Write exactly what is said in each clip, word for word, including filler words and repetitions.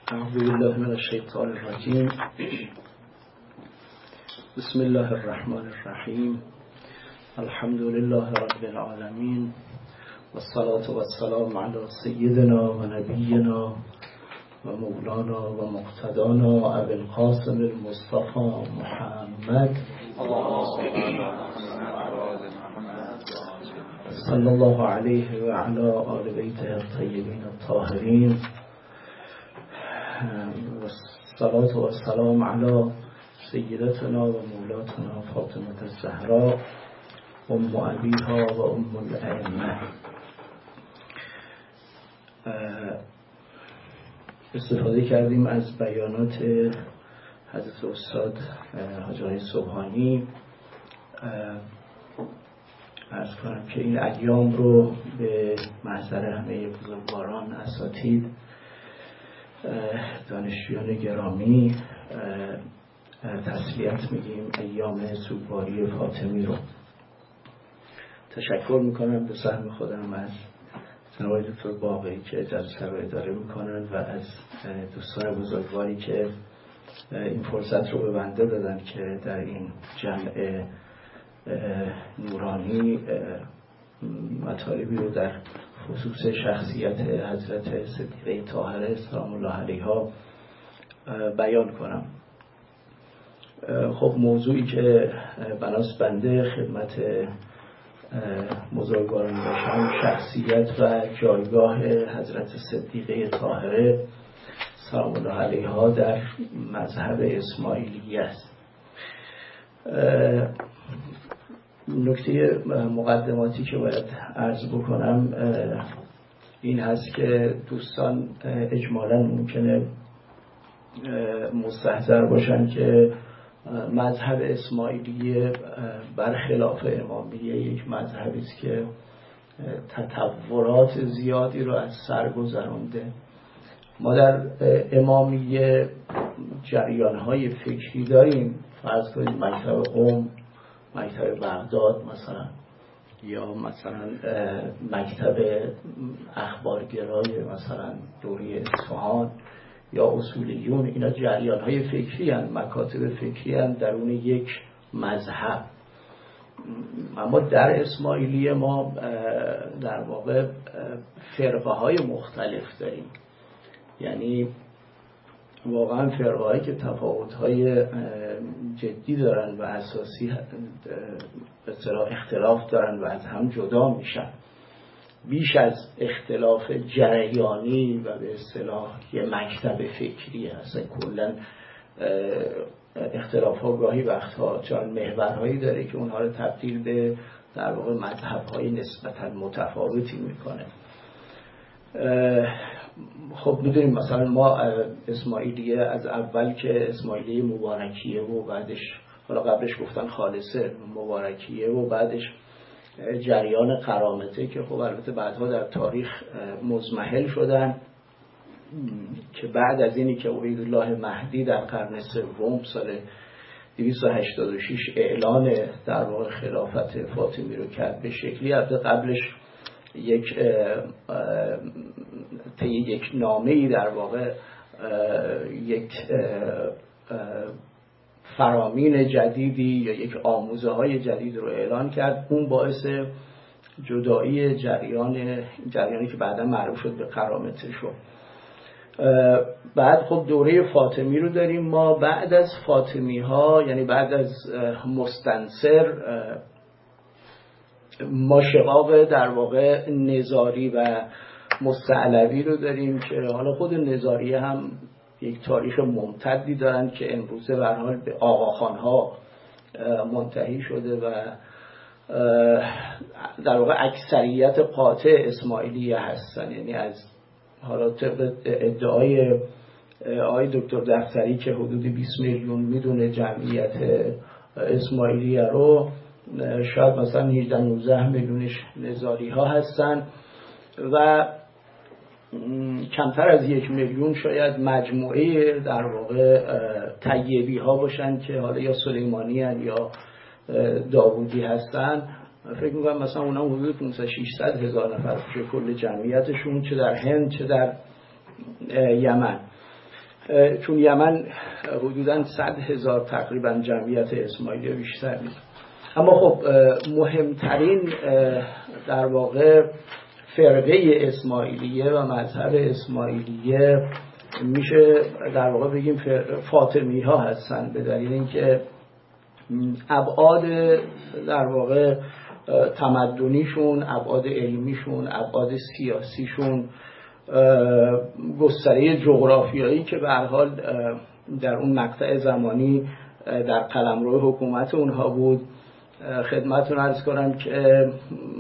اعوذ بالله من الشیطان الرجیم. بسم الله الرحمن الرحیم. الحمد لله رب العالمین والصلاة والسلام علی سیدنا و نبینا و مولانا و مقتدانا ابی القاسم المصطفى محمد صلی الله علیه و علی آل بیته الطیبین الطاهرین و صلاة و سلام علی سیدتنا و مولاتنا فاطمه الزهرا ام ابیها و ام الائمه. استفاده کردیم از بیانات حضرت استاد حاجی آقای سبحانی. عرض کنم که این ایام رو به محضر همه بزرگواران، اساتید، دانشجویان گرامی تسلیت میگیم. ایام سوگواری فاطمی رو تشکر میکنم به سهم خودم از جناب دکتر باقری که جلسه رو اداره میکنن و از دوستان بزرگواری که این فرصت رو به بنده دادن که در این جمع نورانی مطالبی رو در خصوص شخصیت حضرت صدیقه طاهره سلام الله علیها بیان کنم. خب موضوعی که بناس بنده خدمت بزرگواران باشم شخصیت و جایگاه حضرت صدیقه طاهره سلام الله علیها در مذهب اسماعیلی است. نکته مقدماتی که باید عرض بکنم این هست که دوستان اجمالاً ممکنه مستحضر باشن که مذهب اسماعیلی برخلاف امامیه یک مذهبی است که تطورات زیادی رو از سر گذرانده. ما در امامیه جریان‌های فکری داریم، فرض کنید مکتب قم، مکتب بغداد مثلا، یا مثلا مکتب اخبارگرای مثلا دوره اصفهان یا اصولیون. اینا جریان‌های فکری هستند، مکاتب فکری هستند درون یک مذهب. اما در اسماعیلی ما در واقع فرقه‌های مختلف داریم، یعنی واقعا فرقه‌هایی که تفاوت‌های جدی دارن و اساسی به اصطلاح اختلاف دارن و از هم جدا میشن. بیش از اختلاف جریانی و به اصطلاح یه مکتب فکری هست، کلا اختلاف‌ها گاهی وقتها چون محورهایی داره که اونها رو تبدیل به در واقع مذهب‌های نسبتاً متفاوتی میکنه. خب میدونیم مثلا ما اسماعیلیه از اول که اسماعیلیه مبارکیه و بعدش، حالا قبلش گفتن خالصه، مبارکیه و بعدش جریان قرامته که خب البته بعدها در تاریخ مزمحل شدن، که بعد از اینی که عبیدالله مهدی در قرن سوم سال دویست و هشتاد و شش اعلان در واقع خلافت فاطمی رو کرد به شکلی، البته قبلش یک طی یک نامه‌ای در واقع یک فرامین جدیدی یا یک آموزه های جدید رو اعلان کرد. اون باعث جدایی جریان جریانی که بعدا معروف شد به قرامته شد. بعد خب دوره فاطمی رو داریم ما. بعد از فاطمی ها، یعنی بعد از مستنصر، ما شقاق در واقع نزاری و مستعلوی رو داریم که حالا خود نزاری هم یک تاریخ ممتدی دارن که امروزه به هر حال به آقاخانها منتهی شده و در واقع اکثریت قاطع اسماعیلیه هستن. یعنی از حالا طبق ادعای آقای دکتر دفتری که حدود بیست میلیون میدونه جمعیت اسماعیلیه رو، شاید مثلا هجده نوزده میلیونش نزاری ها هستن و کمتر از یک میلیون شاید مجموعه در واقع طیبی ها باشن که حالا یا سلیمانی هن یا داوودی هستن. فکر میکنم مثلا اونا حدود پانصد ششصد هزار نفر که کل جمعیتشون، چه در هند چه در یمن. چون یمن حدوداً صد هزار تقریبا جمعیت اسماعیلی بیشتر نیست. اما خب مهمترین در واقع فرقه اسماعیلیه و مذهب اسماعیلیه میشه در واقع بگیم فاطمی ها هستن، به دلیل اینکه ابعاد در واقع تمدنیشون، ابعاد علمیشون، ابعاد سیاسیشون، گستره جغرافیایی که به هر حال در اون مقطع زمانی در قلمرو حکومت اونها بود. خدمتتون عرض کنم که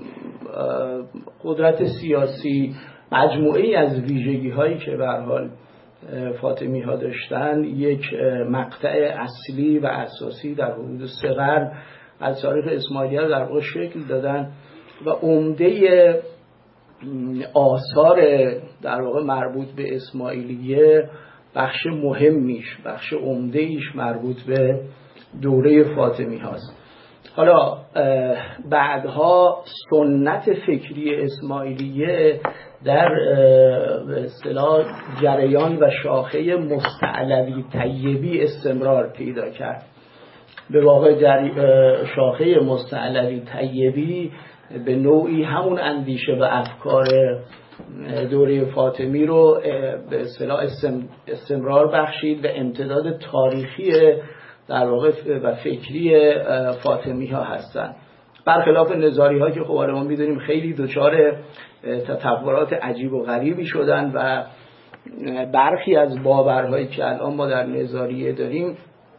قدرت سیاسی مجموعه‌ای از ویژگی هایی که به هر حال فاطمی ها داشتن یک مقطع اصلی و اساسی در حدود سه قرن از تاریخ اسماعیلیه در واقع شکل دادن و عمده آثار در واقع مربوط به اسماعیلیه بخش مهمیش، بخش عمده ایش مربوط به دوره فاطمی هاست. حالا بعدها سنت فکری اسماعیلیه در به اصطلاح جریان و شاخه مستعلوی طیبی استمرار پیدا کرد. به واقع جری... شاخه مستعلوی طیبی به نوعی همون اندیشه و افکار دوره فاطمی رو به اصطلاح استمرار بخشید و امتداد تاریخی در واقع و فکری فاطمی ها هستند، برخلاف نظاری ها که خب ما می‌دونیم خیلی دچار تطورات عجیب و غریبی شدن و برخی از باورهایی که الان ما در نظاریه داریم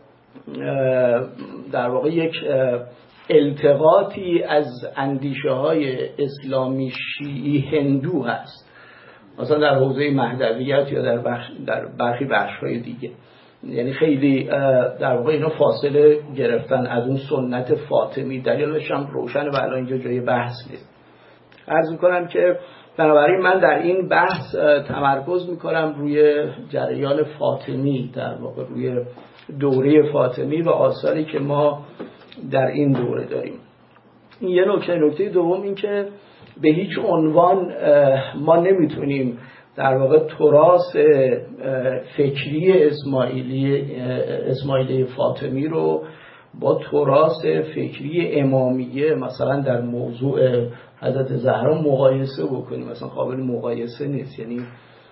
در واقع یک التقاطی از اندیشه های اسلامی شیعی هندو هست، مثلا در حوزه مهدویت یا در, بخش در برخی بخش‌های دیگه. یعنی خیلی در واقع اینا فاصله گرفتن از اون سنت فاطمی. دلیلش هم روشنه و الان اینجا جای بحث نیست. عرض میکنم که بنابراین من در این بحث تمرکز میکنم روی جریان فاطمی، در واقع روی دوره فاطمی و آثاری که ما در این دوره داریم. این یه نکته. نکته دوم این که به هیچ عنوان ما نمیتونیم در واقع تراث فکری اسماعیلی اسماعیلی فاطمی رو با تراث فکری امامیه مثلا در موضوع حضرت زهرا مقایسه بکنیم. مثلا قابل مقایسه نیست. یعنی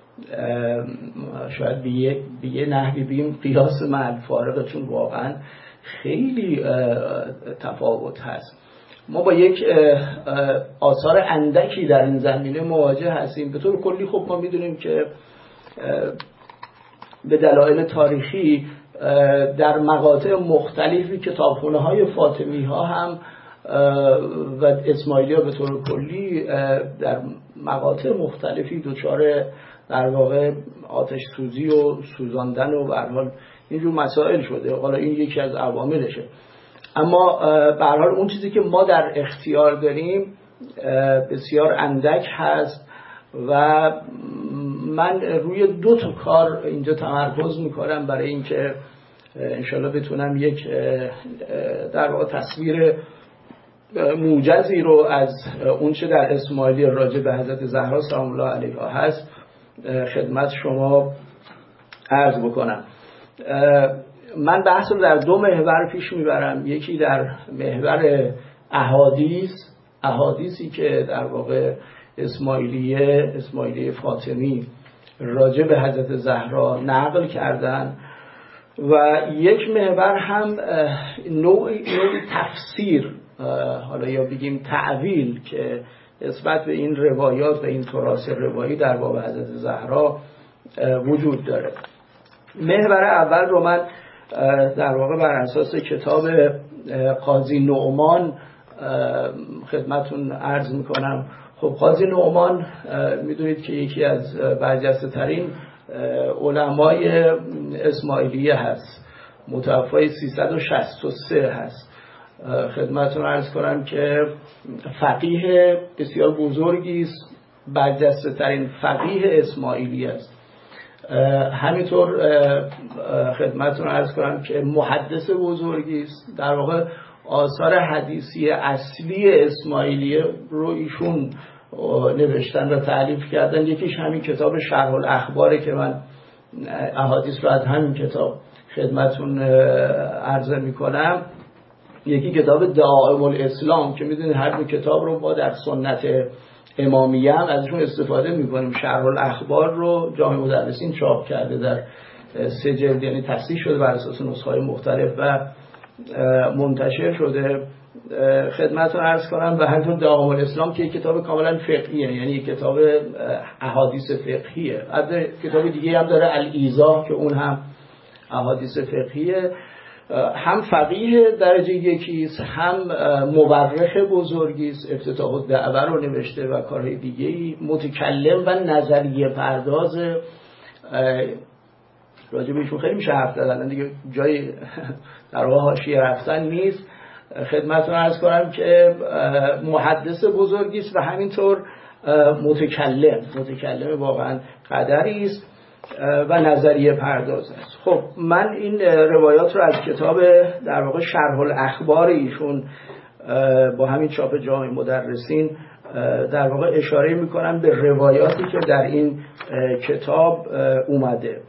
شاید به یه نحوی بگیم قیاس مع الفارق، چون واقعا خیلی تفاوت هست. ما با یک آثار اندکی در این زمینه مواجه هستیم. به طور کلی خب ما میدونیم که به دلایل تاریخی در مقاطع مختلفی کتابخونه های فاطمی ها هم و اسماعیلی ها به طور کلی در مقاطع مختلفی دچار در واقع آتش سوزی و سوزاندن و به هر حال اینجور مسائل شده. حالا این یکی از عواملشه. اما به هر حال اون چیزی که ما در اختیار داریم بسیار اندک هست و من روی دو تا کار اینجا تمرکز میکنم برای اینکه انشالله بتونم یک در واقع تصویر موجزی رو از اون چه در اسماعیلی راجع به حضرت زهرا سلام الله علیها هست خدمت شما عرض بکنم. من بحث رو در دو محور پیش میبرم. یکی در محور احادیث، احادیثی که در واقع اسماعیلیه اسماعیلیه فاطمی راجع به حضرت زهرا نقل کردن و یک محور هم نوع نوع تفسیر، حالا یا بگیم تعویل که نسبت به این روایات و این تراث روایی در باب حضرت زهرا وجود داره. محور اول رو من در واقع بر اساس کتاب قاضی نعمان خدمتون عرض میکنم. خب قاضی نعمان میدونید که یکی از برجسته ترین علمای اسماعیلیه هست، متوفای سیصد و شصت و سه هست. خدمتون عرض کنم که فقیه بسیار بزرگی است، برجسته ترین فقیه اسماعیلی است. همینطور خدمتون عرض کنم که محدث بزرگی است. در واقع آثار حدیثی اصلی اسماعیلیه رو ایشون نوشتن و تألیف کردن. یکیش همین کتاب شرح الاخباره که من احادیث رو از همین کتاب خدمتون عرضه میکنم. یکی کتاب دعائم الاسلام که میدونید هر دو کتاب رو ما در سنت امامیه هم ازشون استفاده میکنیم. شرح الاخبار رو جامع مدرسین چاپ کرده در سه جلد، یعنی تصحیح شده بر اساس نسخه‌های مختلف و منتشر شده. خدمتتون عرض کنم و همینطور دعائم الاسلام که یک کتاب کاملا فقهیه، یعنی یک کتاب احادیث فقهیه. البته کتاب دیگه هم داره الایضاح که اون هم احادیث فقهیه. هم فقیه درجه یکیست، هم مورخ بزرگیست، افتتاح الدعوه رو نوشته و کارهای دیگه‌ای، متکلم و نظریه پرداز. راجع بهشون خیلی میشه حرف زدن دیگه، جای در واقع حاشیه رفتن نیست. خدمتتون عرض کنم که محدث بزرگیست و همینطور متکلم متکلم واقعا قدری است و نظریه پرداز است. خب من این روایات رو از کتاب در واقع شرح الاخبار ایشون با همین چاپ جامع مدرسین در واقع اشاره میکنم به روایاتی که در این کتاب اومده.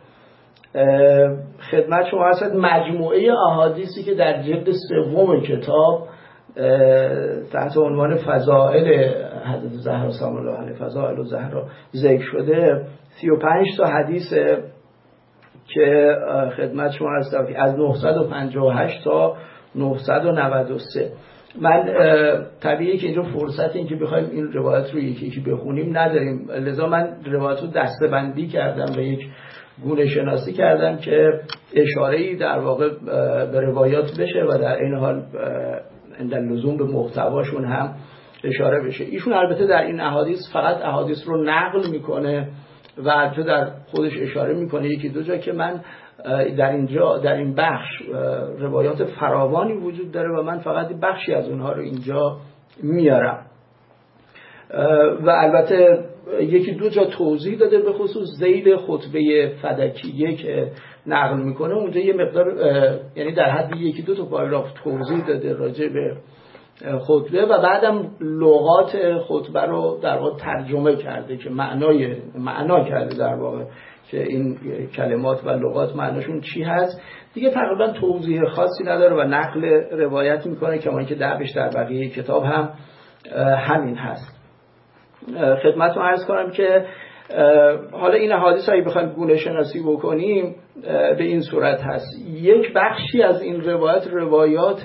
خدمت شما هست مجموعه احادیثی که در جلد سوم کتاب تحت عنوان فضائل حضرت زهرا سلام الله علیها، فضائل زهرا ذکر شده، سی و پنج تا حدیثه که خدمت شما هست از نهصد و پنجاه و هشت تا نهصد و نود و سه. من طبیعیه که اینجا فرصت این که بخوایم این روایت رو یکی یکی بخونیم نداریم، لذا من روایت رو دسته‌بندی کردم و یک گونه شناسی کردم که اشاره‌ای در واقع به روایات بشه و در این حال در لزوم به محتواشون هم اشاره بشه. ایشون البته در این احادیث فقط احادیث رو نقل میکنه و البته در خودش اشاره میکنه یکی دو جا که من در اینجا در این بخش روایات فراوانی وجود داره و من فقط بخشی از اونها رو اینجا میارم و البته یکی دو جا توضیح داده به خصوص ذیل خطبه فدکیه که نقل میکنه. اونجا یه مقدار یعنی در حد یکی دو تا پاراگراف توضیح داده راجع به خطبه و بعدم لغات خطبه رو در واقع ترجمه کرده که معنای معنا کرده در واقع که این کلمات و لغات معناشون چی هست. دیگه تقریبا توضیح خاصی نداره و نقل روایت میکنه که ما اینکه درش در بقیه کتاب هم همین هست. خدمتتون عرض کنم که حالا این احادیث هایی بخوایم گونه شناسی بکنیم به این صورت هست. یک بخشی از این روایت روایات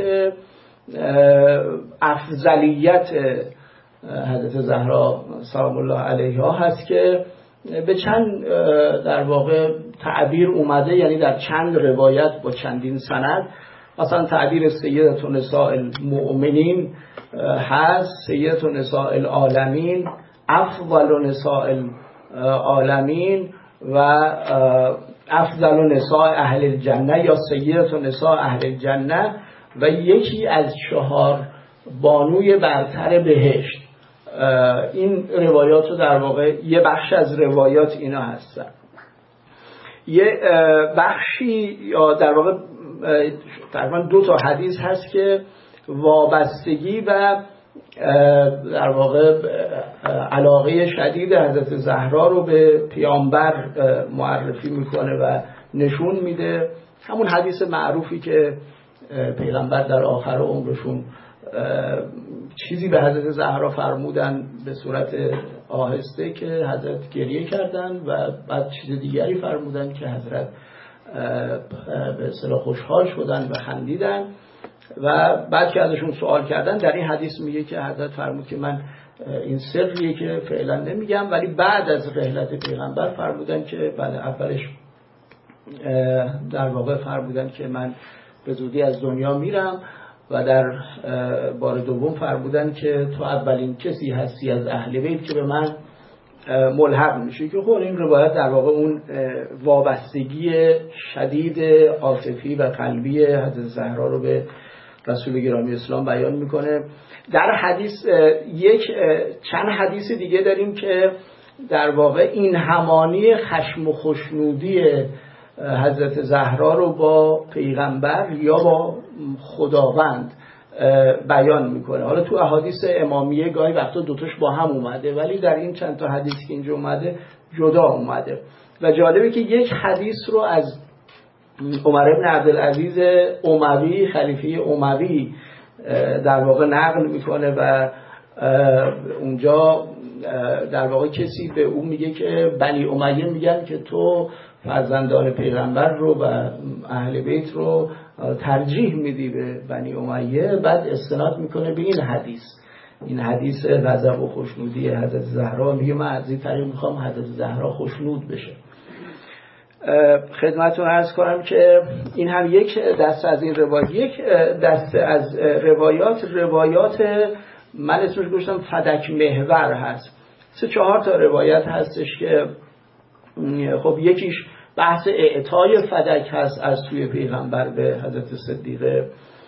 افضلیت حضرت زهرا سلام الله علیها هست که به چند در واقع تعبیر اومده، یعنی در چند روایت با چندین سند. مثلا تعبیر سیدة نساء المؤمنین هست، سیدة نساء العالمین، افضل نساء العالمین و افضل نساء اهل الجنه یا سیدة نساء اهل الجنه و یکی از چهار بانوی برتر بهشت. این روایات رو در واقع یه بخش از روایات اینا هستن. یه بخشی یا در واقع تقریبا دو تا حدیث هست که وابستگی و در واقع علاقه شدید حضرت زهرا رو به پیامبر معرفی میکنه و نشون میده. همون حدیث معروفی که پیغمبر در آخر عمرشون چیزی به حضرت زهرا فرمودن به صورت آهسته که حضرت گریه کردن و بعد چیز دیگری فرمودن که حضرت به اصطلاح خوشحال شدن و خندیدن و بعد که ازشون سوال کردن در این حدیث میگه که حضرت فرمود که من این سریه که فعلا نمیگم، ولی بعد از رحلت پیغمبر فرمودن که بله اولش در واقع فرمودن که من به زودی از دنیا میرم و در بار دوم فرمودن که تو اولین کسی هستی از اهل بیت که به من ملحق میشه، که خب این روایت در واقع اون وابستگی شدید عاطفی و قلبی حضرت زهرا رو به رسول گرامی اسلام بیان میکنه. در حدیث یک چند حدیث دیگه داریم که در واقع این همانی خشم و خشنودی حضرت زهرا رو با پیغمبر یا با خداوند بیان میکنه. حالا تو احادیث امامیه گاهی وقتا دوتاش با هم اومده، ولی در این چند تا حدیث که اینجا اومده جدا اومده و جالبه که یک حدیث رو از عمر بن عبدالعزیز اموی، خلیفه اموی در واقع نقل میکنه و اونجا در واقع کسی به اون میگه که بنی امیه میگن که تو فرزندان پیغمبر رو و اهل بیت رو ترجیح میدی به بنی امیه. بعد استناد میکنه به این حدیث، این حدیث غضب و خوشنودی حضرت زهرا، میگه من از این طریق میخوام حضرت زهرا خوشنود بشه. خدمتتون عرض کنم که این هم یک دسته از این روایات. یک دسته از روایات روایات من اسمش گذاشتم فدک محور هست. سه چهار تا روایت هستش که خب یکیش بحث اعطای فدک هست از سوی پیغمبر به حضرت صدیقه،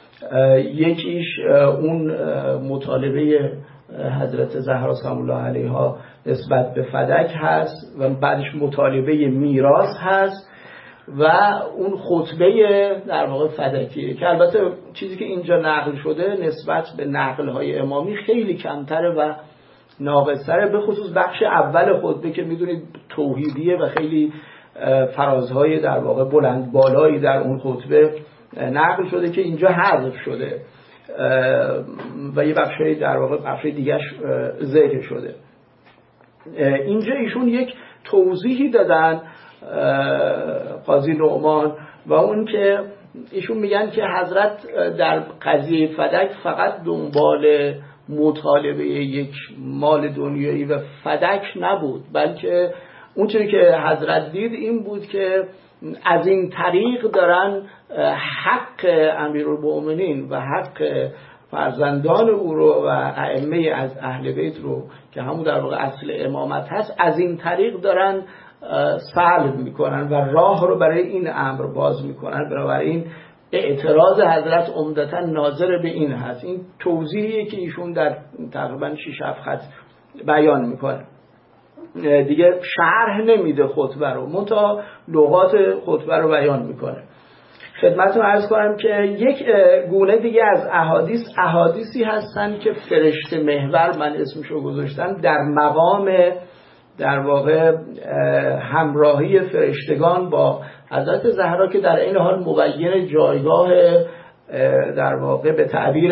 یکیش اون مطالبه حضرت زهرا سلام الله علیها نسبت به فدک هست و بعدش مطالبه میراث هست و اون خطبه در واقع فدکیه که البته چیزی که اینجا نقل شده نسبت به نقل‌های امامی خیلی کمتره و ناقص‌تره، به خصوص بخش اول خطبه که میدونید توحیدیه و خیلی فرازهای در واقع بلند بالایی در اون خطبه نقل شده که اینجا حذف شده و یه بخشی در واقع بخشی دیگه‌اش ذکر شده. اینجا ایشون یک توضیحی دادن قاضی نعمان و اون که ایشون میگن که حضرت در قضیه فدک فقط دنبال مطالبه یک مال دنیایی و فدک نبود، بلکه اون چیزی که حضرت دید این بود که از این طریق دارن حق امیرالمؤمنین و حق فرزندان او رو و ائمه از اهل بیت رو که همون در واقع اصل امامت هست از این طریق دارن سلب میکنن و راه رو برای این امر باز میکنن. بنابراین اعتراض حضرت عمدتا ناظر به این هست. این توضیحیه که ایشون در تقریبا شش هفت خط بیان میکنه، دیگه شرح نمیده خطبه رو، منتها لغات خطبه رو بیان میکنه. خدمتتون عرض کنم که یک گونه دیگه از احادیث احادیثی هستن که فرشته محور من اسمشو گذاشتم در مقام در واقع همراهی فرشتگان با حضرت زهرا که در این حال مبین جایگاه در واقع به تعبیر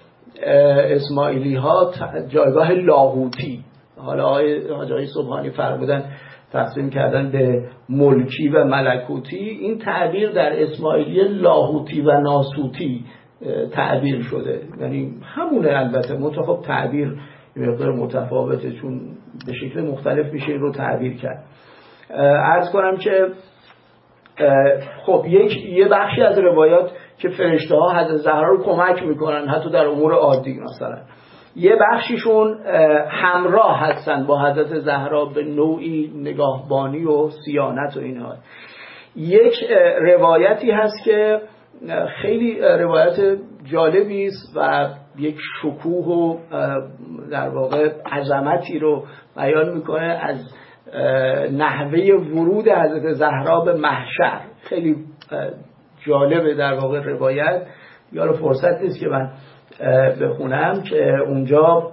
اسماعیلی ها جایگاه لاهوتی. حالا حاج آقای سبحانی فرمودن تقسیم کردن به ملکی و ملکوتی، این تعبیر در اسماعیلی لاهوتی و ناسوتی تعبیر شده، یعنی همونه البته منتخب تعبیر مقدار متفاوته چون به شکل مختلف میشه این رو تعبیر کرد. عرض کنم که خب یک یه بخشی از روایات که فرشته ها حضرت زهرا رو کمک میکنن حتی در امور عادی، مثلا یه بخشیشون همراه هستن با حضرت زهرا به نوعی نگاهبانی و صیانت و اینها. یک روایتی هست که خیلی روایت جالبی است و یک شکوه و در واقع عظمتی رو بیان میکنه از نحوه ورود حضرت زهرا به محشر. خیلی جالبه در واقع روایت، یارو فرصت نیست که من بخونم که اونجا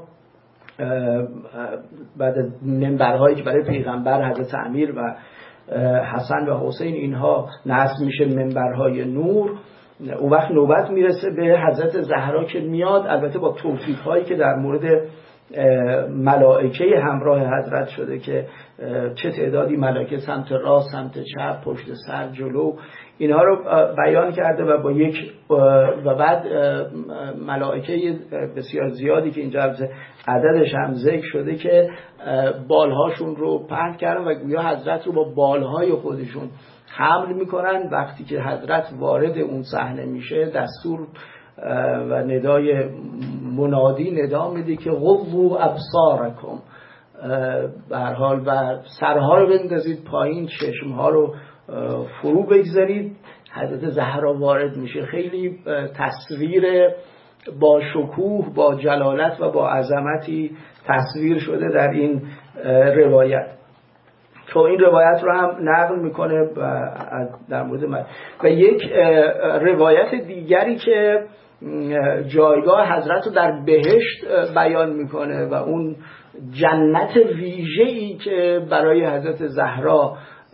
بعد از منبرهایی که برای پیغمبر حضرت امیر و حسن و حسین اینها نصب میشه منبرهای نور، اون وقت نوبت میرسه به حضرت زهرا که میاد، البته با توصیف‌هایی که در مورد ملائکه همراه حضرت شده که چه تعدادی ملائکه سمت راست، سمت چپ، پشت سر، جلو، اینها رو بیان کرده و با یک و بعد ملائکه بسیار زیادی که اینجا عددش هم ذکر شده که بالهاشون رو پهن کردن و گویا حضرت رو با بالهای خودشون حمل میکنن. وقتی که حضرت وارد اون صحنه میشه دستور و ندای منادی ندا میده که غضوا ابصارکم، به هر حال و سرها رو بندازید پایین، چشمها رو فرو بگذارید. حضرت زهرا وارد میشه. خیلی تصویر با شکوه، با جلالت و با عظمتی تصویر شده در این روایت. تو این روایت رو هم نقل میکنه در مورد من. و یک روایت دیگری که جایگاه حضرت رو در بهشت بیان میکنه و اون جنت ویژه‌ای که برای حضرت زهرا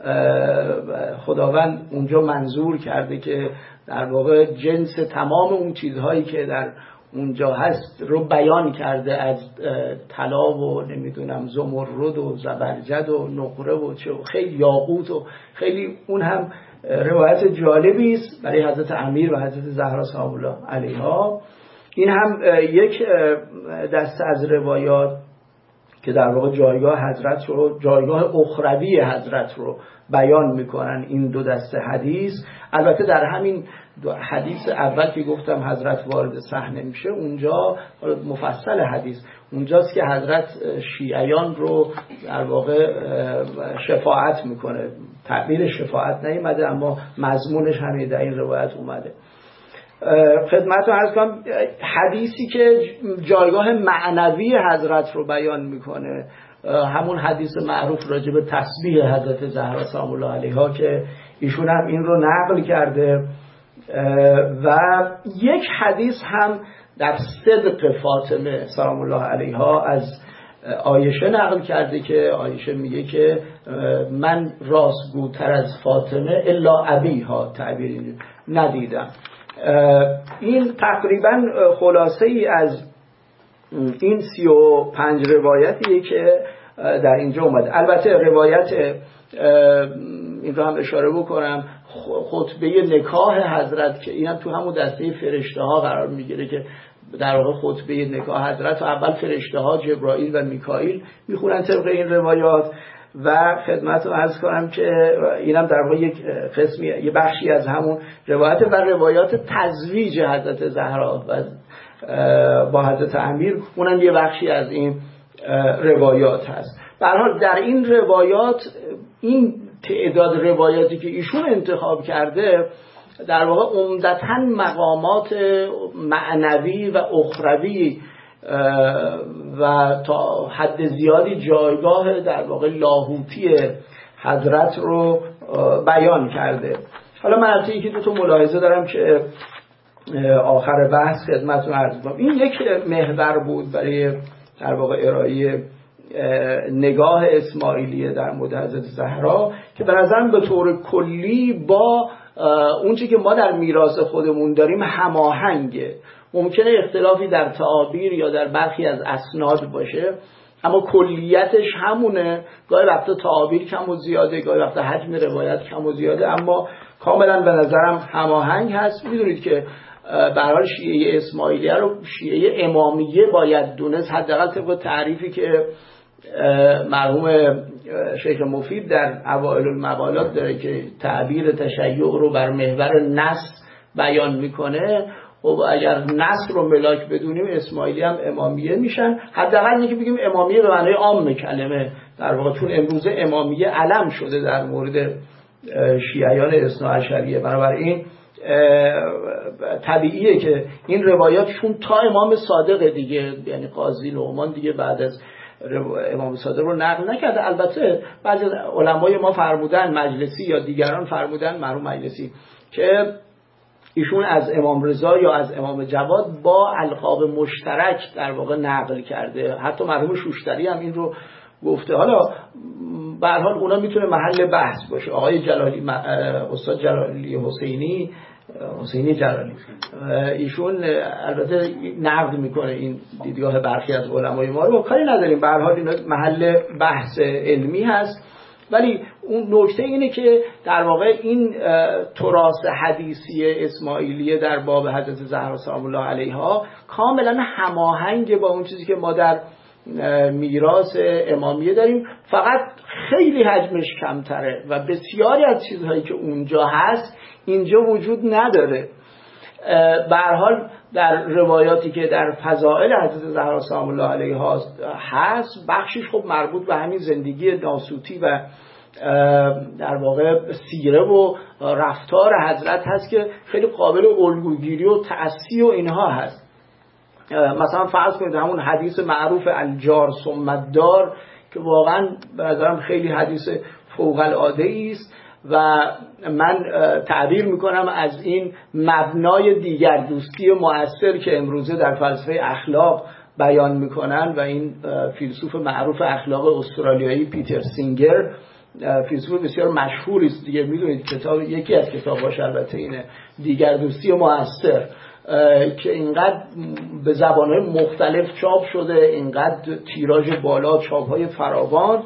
خداوند اونجا منظور کرده که در واقع جنس تمام اون چیزهایی که در اونجا هست رو بیان کرده، از طلا و نمیدونم زمرد و زبرجد و نقره و چه خیلی یاقوت و خیلی. اون هم روایت جالبی است برای حضرت امیر و حضرت زهرا سلام الله علیها. این هم یک دسته از روایات که در واقع جایگاه حضرت رو، جایگاه اخروی حضرت رو بیان میکنن این دو دسته حدیث. البته در همین حدیث اول که گفتم حضرت وارد صحنه میشه، اونجا مفصل حدیث اونجاست که حضرت شیعیان رو در واقع شفاعت میکنه. تعبیر شفاعت نیومده اما مضمونش همین در این روایت اومده. خدمتتون عرض کنم حدیثی که جایگاه معنوی حضرت رو بیان میکنه همون حدیث معروف راجع به تسبیح حضرت زهرا سلام الله علیها که ایشون هم این رو نقل کرده، و یک حدیث هم در صدق فاطمه سلام الله علیها از عایشه نقل کرده که عایشه میگه که من راستگوتر از فاطمه الا ابیها تعبیر ندیدم. این تقریبا خلاصه ای از این سی و پنج روایتیه که در اینجا اومده. البته روایت این رو هم اشاره بکنم، خطبه نکاح حضرت که اینم تو همون دسته فرشته ها قرار میگیره که در واقع خطبه نکاح حضرت و اول فرشته ها جبرائیل و میکائیل میخونن طبق این روایات. و خدمت رو عرض کنم که اینم در واقع یک قسمی، یه بخشی از همون روایت و روایات تزویج حضرت زهرا و با حضرت امیر، اونم یه بخشی از این روایات هست. به هر حال در این روایات، این تعداد روایاتی که ایشون انتخاب کرده در واقع عمدتاً مقامات معنوی و اخروی و تا حد زیادی جایگاه در واقع لاهوتی حضرت رو بیان کرده. حالا من البته یکی دو تا ملاحظه دارم که آخر بحث خدمتتون عرض کنم. این یک محور بود برای در واقع ارائه نگاه اسماعیلیه در مورد حضرت زهرا که به نظرم به طور کلی با اون چیزی که ما در میراث خودمون داریم هماهنگه. ممکنه اختلافی در تعابیر یا در برخی از اسناد باشه اما کلیتش همونه. گاهی وقتا تعابیر کم و زیاده، گاهی وقتا حجم روایت کم و زیاده، اما کاملا به نظرم هماهنگ هست. میدونید که به هر حال شیعه اسماعیلیه رو شیعه امامیه باید دونست، حداقل طبق تعریفی که مرحوم شیخ مفید در اوائل المقالات داره که تعبیر تشیع رو بر محور نص بیان میکنه. خب اگر نص رو ملاک بدونیم اسماعیلی هم امامیه میشن، حداقل اینکه بگیم امامیه به معنای عام کلمه در واقع، چون امروزه امامیه علم شده در مورد شیعیان اثناعشریه. بنابراین طبیعیه که این روایاتشون تا امام صادق دیگه، یعنی قاضی نعمان دیگه بعد از امام صادق رو نقل نکرده. البته بعضی از علمای ما فرمودن، مجلسی یا دیگران فرمودن، مرحوم مجلسی، که ایشون از امام رضا یا از امام جواد با القاب مشترک در واقع نقل کرده. حتی مرحوم شوشتری هم این رو گفته. حالا به هر حال اونا میتونه محل بحث باشه. آقای جلالی، استاد جلالی حسینی حسینی جلالی، ایشون البته نقد میکنه این دیدگاه برخی از علمای ما رو، کاری نداریم، به هر حال اینا محل بحث علمی هست. ولی اون نکته اینه که در واقع این تراث حدیثی اسماعیلیه در باب حضرت زهرا سلام الله علیها کاملا هماهنگ با اون چیزی که ما در میراث امامیه داریم، فقط خیلی حجمش کمتره و بسیاری از چیزهایی که اونجا هست اینجا وجود نداره. به هر حال در روایاتی که در فضائل حضرت زهرا سلام الله علیها هست، بخشش خب مربوط به همین زندگی ناسوتی و در واقع سیره و رفتار حضرت هست که خیلی قابل الگوگیری و تأسی و اینها هست. مثلا فرض کنید همون حدیث معروف الجار ثم الدار که واقعا به نظرم خیلی حدیث فوق العاده است و من تعبیر میکنم از این مبنای دیگر دوستی مؤثر که امروزه در فلسفه اخلاق بیان میکنن و این فیلسوف معروف اخلاق استرالیایی پیتر سینگر فیلسوف بسیار مشهوری است دیگه، میدونید کتاب یکی از کتاباش البته اینه، دیگر دوستی موثر، که اینقدر به زبانهای مختلف چاپ شده، اینقدر تیراژ بالا، چاپ‌های فراوان.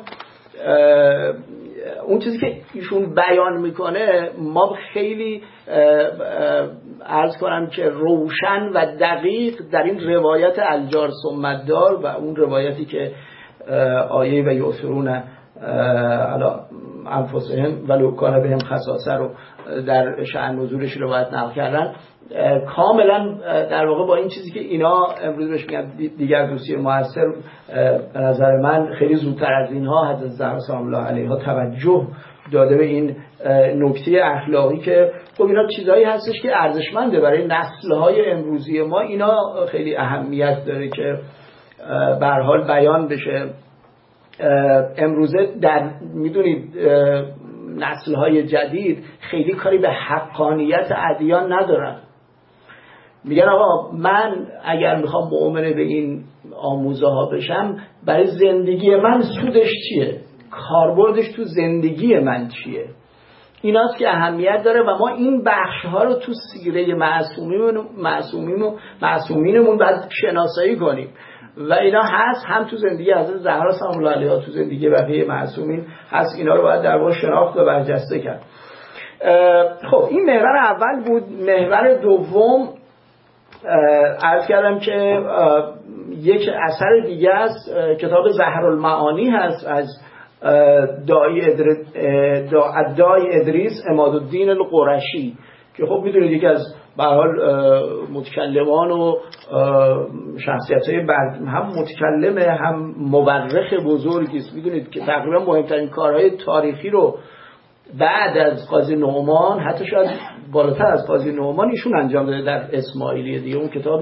اون چیزی که ایشون بیان میکنه ما خیلی عرض کنم که روشن و دقیق در این روایت الجار سمتدار و اون روایتی که آیه و یؤثرون علی انفسهم ولو کان بهم خصاصه رو در شأن نزولش روایت نقل کردن، کاملا در واقع با این چیزی که اینا امروز بهش میگن دیگر دوستی موثر، به نظر من خیلی زودتر از اینها حضرت زهرا سلام الله علیها توجه داده به این نکته اخلاقی که خب اینا چیزایی هستش که ارزشمنده برای نسل‌های امروزی ما، اینا خیلی اهمیت داره که به هر حال بیان بشه. امروزه در میدونید نسل‌های جدید خیلی کاری به حقانیت ادیان ندارن، میگن آقا من اگر میخوام مؤمن به این آموزه ها بشم، برای زندگی من سودش چیه، کاربردش تو زندگی من چیه، ایناست که اهمیت داره و ما این بخش ها رو تو سیره معصومین معصومین معصومینمون باید شناسایی کنیم و اینا هست هم تو زندگی حضرت زهرا سلام الله علیها، تو زندگی بقیه معصومین هست، اینا رو باید در واقع شناخت و برجسته کرد. خب این محور اول بود. محور دوم عرض کردم که یک اثر دیگه است، کتاب زهرالمعانی هست از داعی ادریس داعی ادریس عمادالدین القرشی که خب میدونید یکی از به هر حال متکلمان و شخصیت‌های هم متکلمه هم مورخ بزرگی است. میدونید که تقریبا مهمترین کارهای تاریخی رو بعد از قاضی نعمان، حتی شاید بالاتر از قاضی نعمان، ایشون انجام داده در اسماعیلیه دیگه. اون کتاب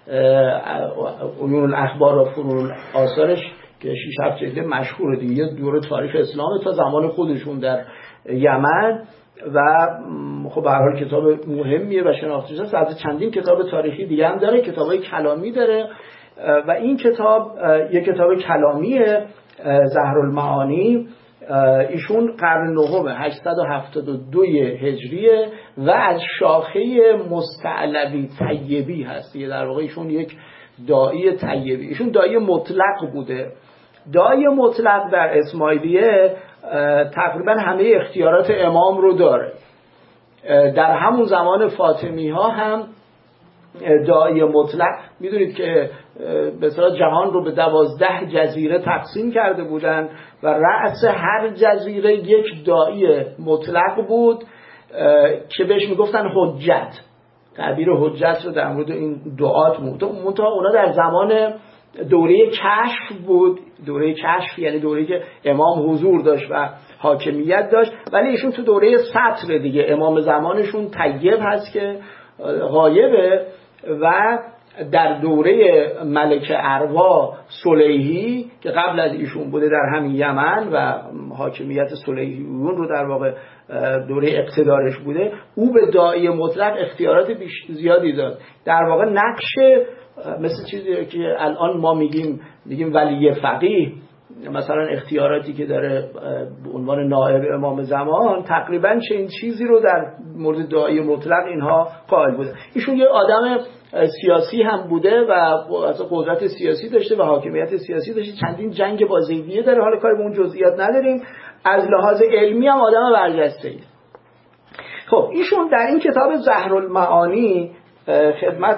عیون الاخبار و فنون آثارش که شش هفت جلد مشهوره دیگه، دوره تاریخ اسلام تا زمان خودشون در یمن و خب به هر حال کتاب مهمیه و شناخته شده. از چندین کتاب تاریخی دیگه هم داره، کتابای کلامی داره و این کتاب یک کتاب کلامیه زهرالمعانی. ایشون قرن نهم هشتصد و هفتاد و دو هجریه و از شاخه مستعلوی طیبی هست. در واقع ایشون یک داعی طیبی، ایشون داعی مطلق بوده. داعی مطلق در اسماعیلیه تقریبا همه اختیارات امام رو داره. در همون زمان فاطمی ها هم داعی مطلق، میدونید که به اصطلاح جهان رو به دوازده جزیره تقسیم کرده بودن و رأس هر جزیره یک داعی مطلق بود که بهش میگفتن حجت. تعبیر حجت رو در مورد این دعات بود. منتها اونا در زمان دوره کشف بود. دوره کشف یعنی دوره‌ای که امام حضور داشت و حاکمیت داشت، ولی ایشون تو دوره سطر دیگه، امام زمانشون طیب هست که غایبه و در دوره ملک اروا سلیحی که قبل از ایشون بوده در همین یمن و حاکمیت سلیحیون رو در واقع دوره اقتدارش بوده، او به داعی مطلق اختیارات زیادی داد. در واقع نقش مثل چیزی که الان ما میگیم میگیم ولی فقیه، مثلا اختیاراتی که داره به عنوان نائب امام زمان، تقریبا چنین چیزی رو در مورد داعی مطلق اینها قائل بوده. ایشون یه آدم سیاسی هم بوده و اصلا قدرت سیاسی داشته و حاکمیت سیاسی داشته، چندین جنگ با زیدیه داره، حالا کاری به اون جزئیات نداریم. از لحاظ علمی هم آدم برجسته‌ای. خب ایشون در این کتاب زهرالمعانی خدمت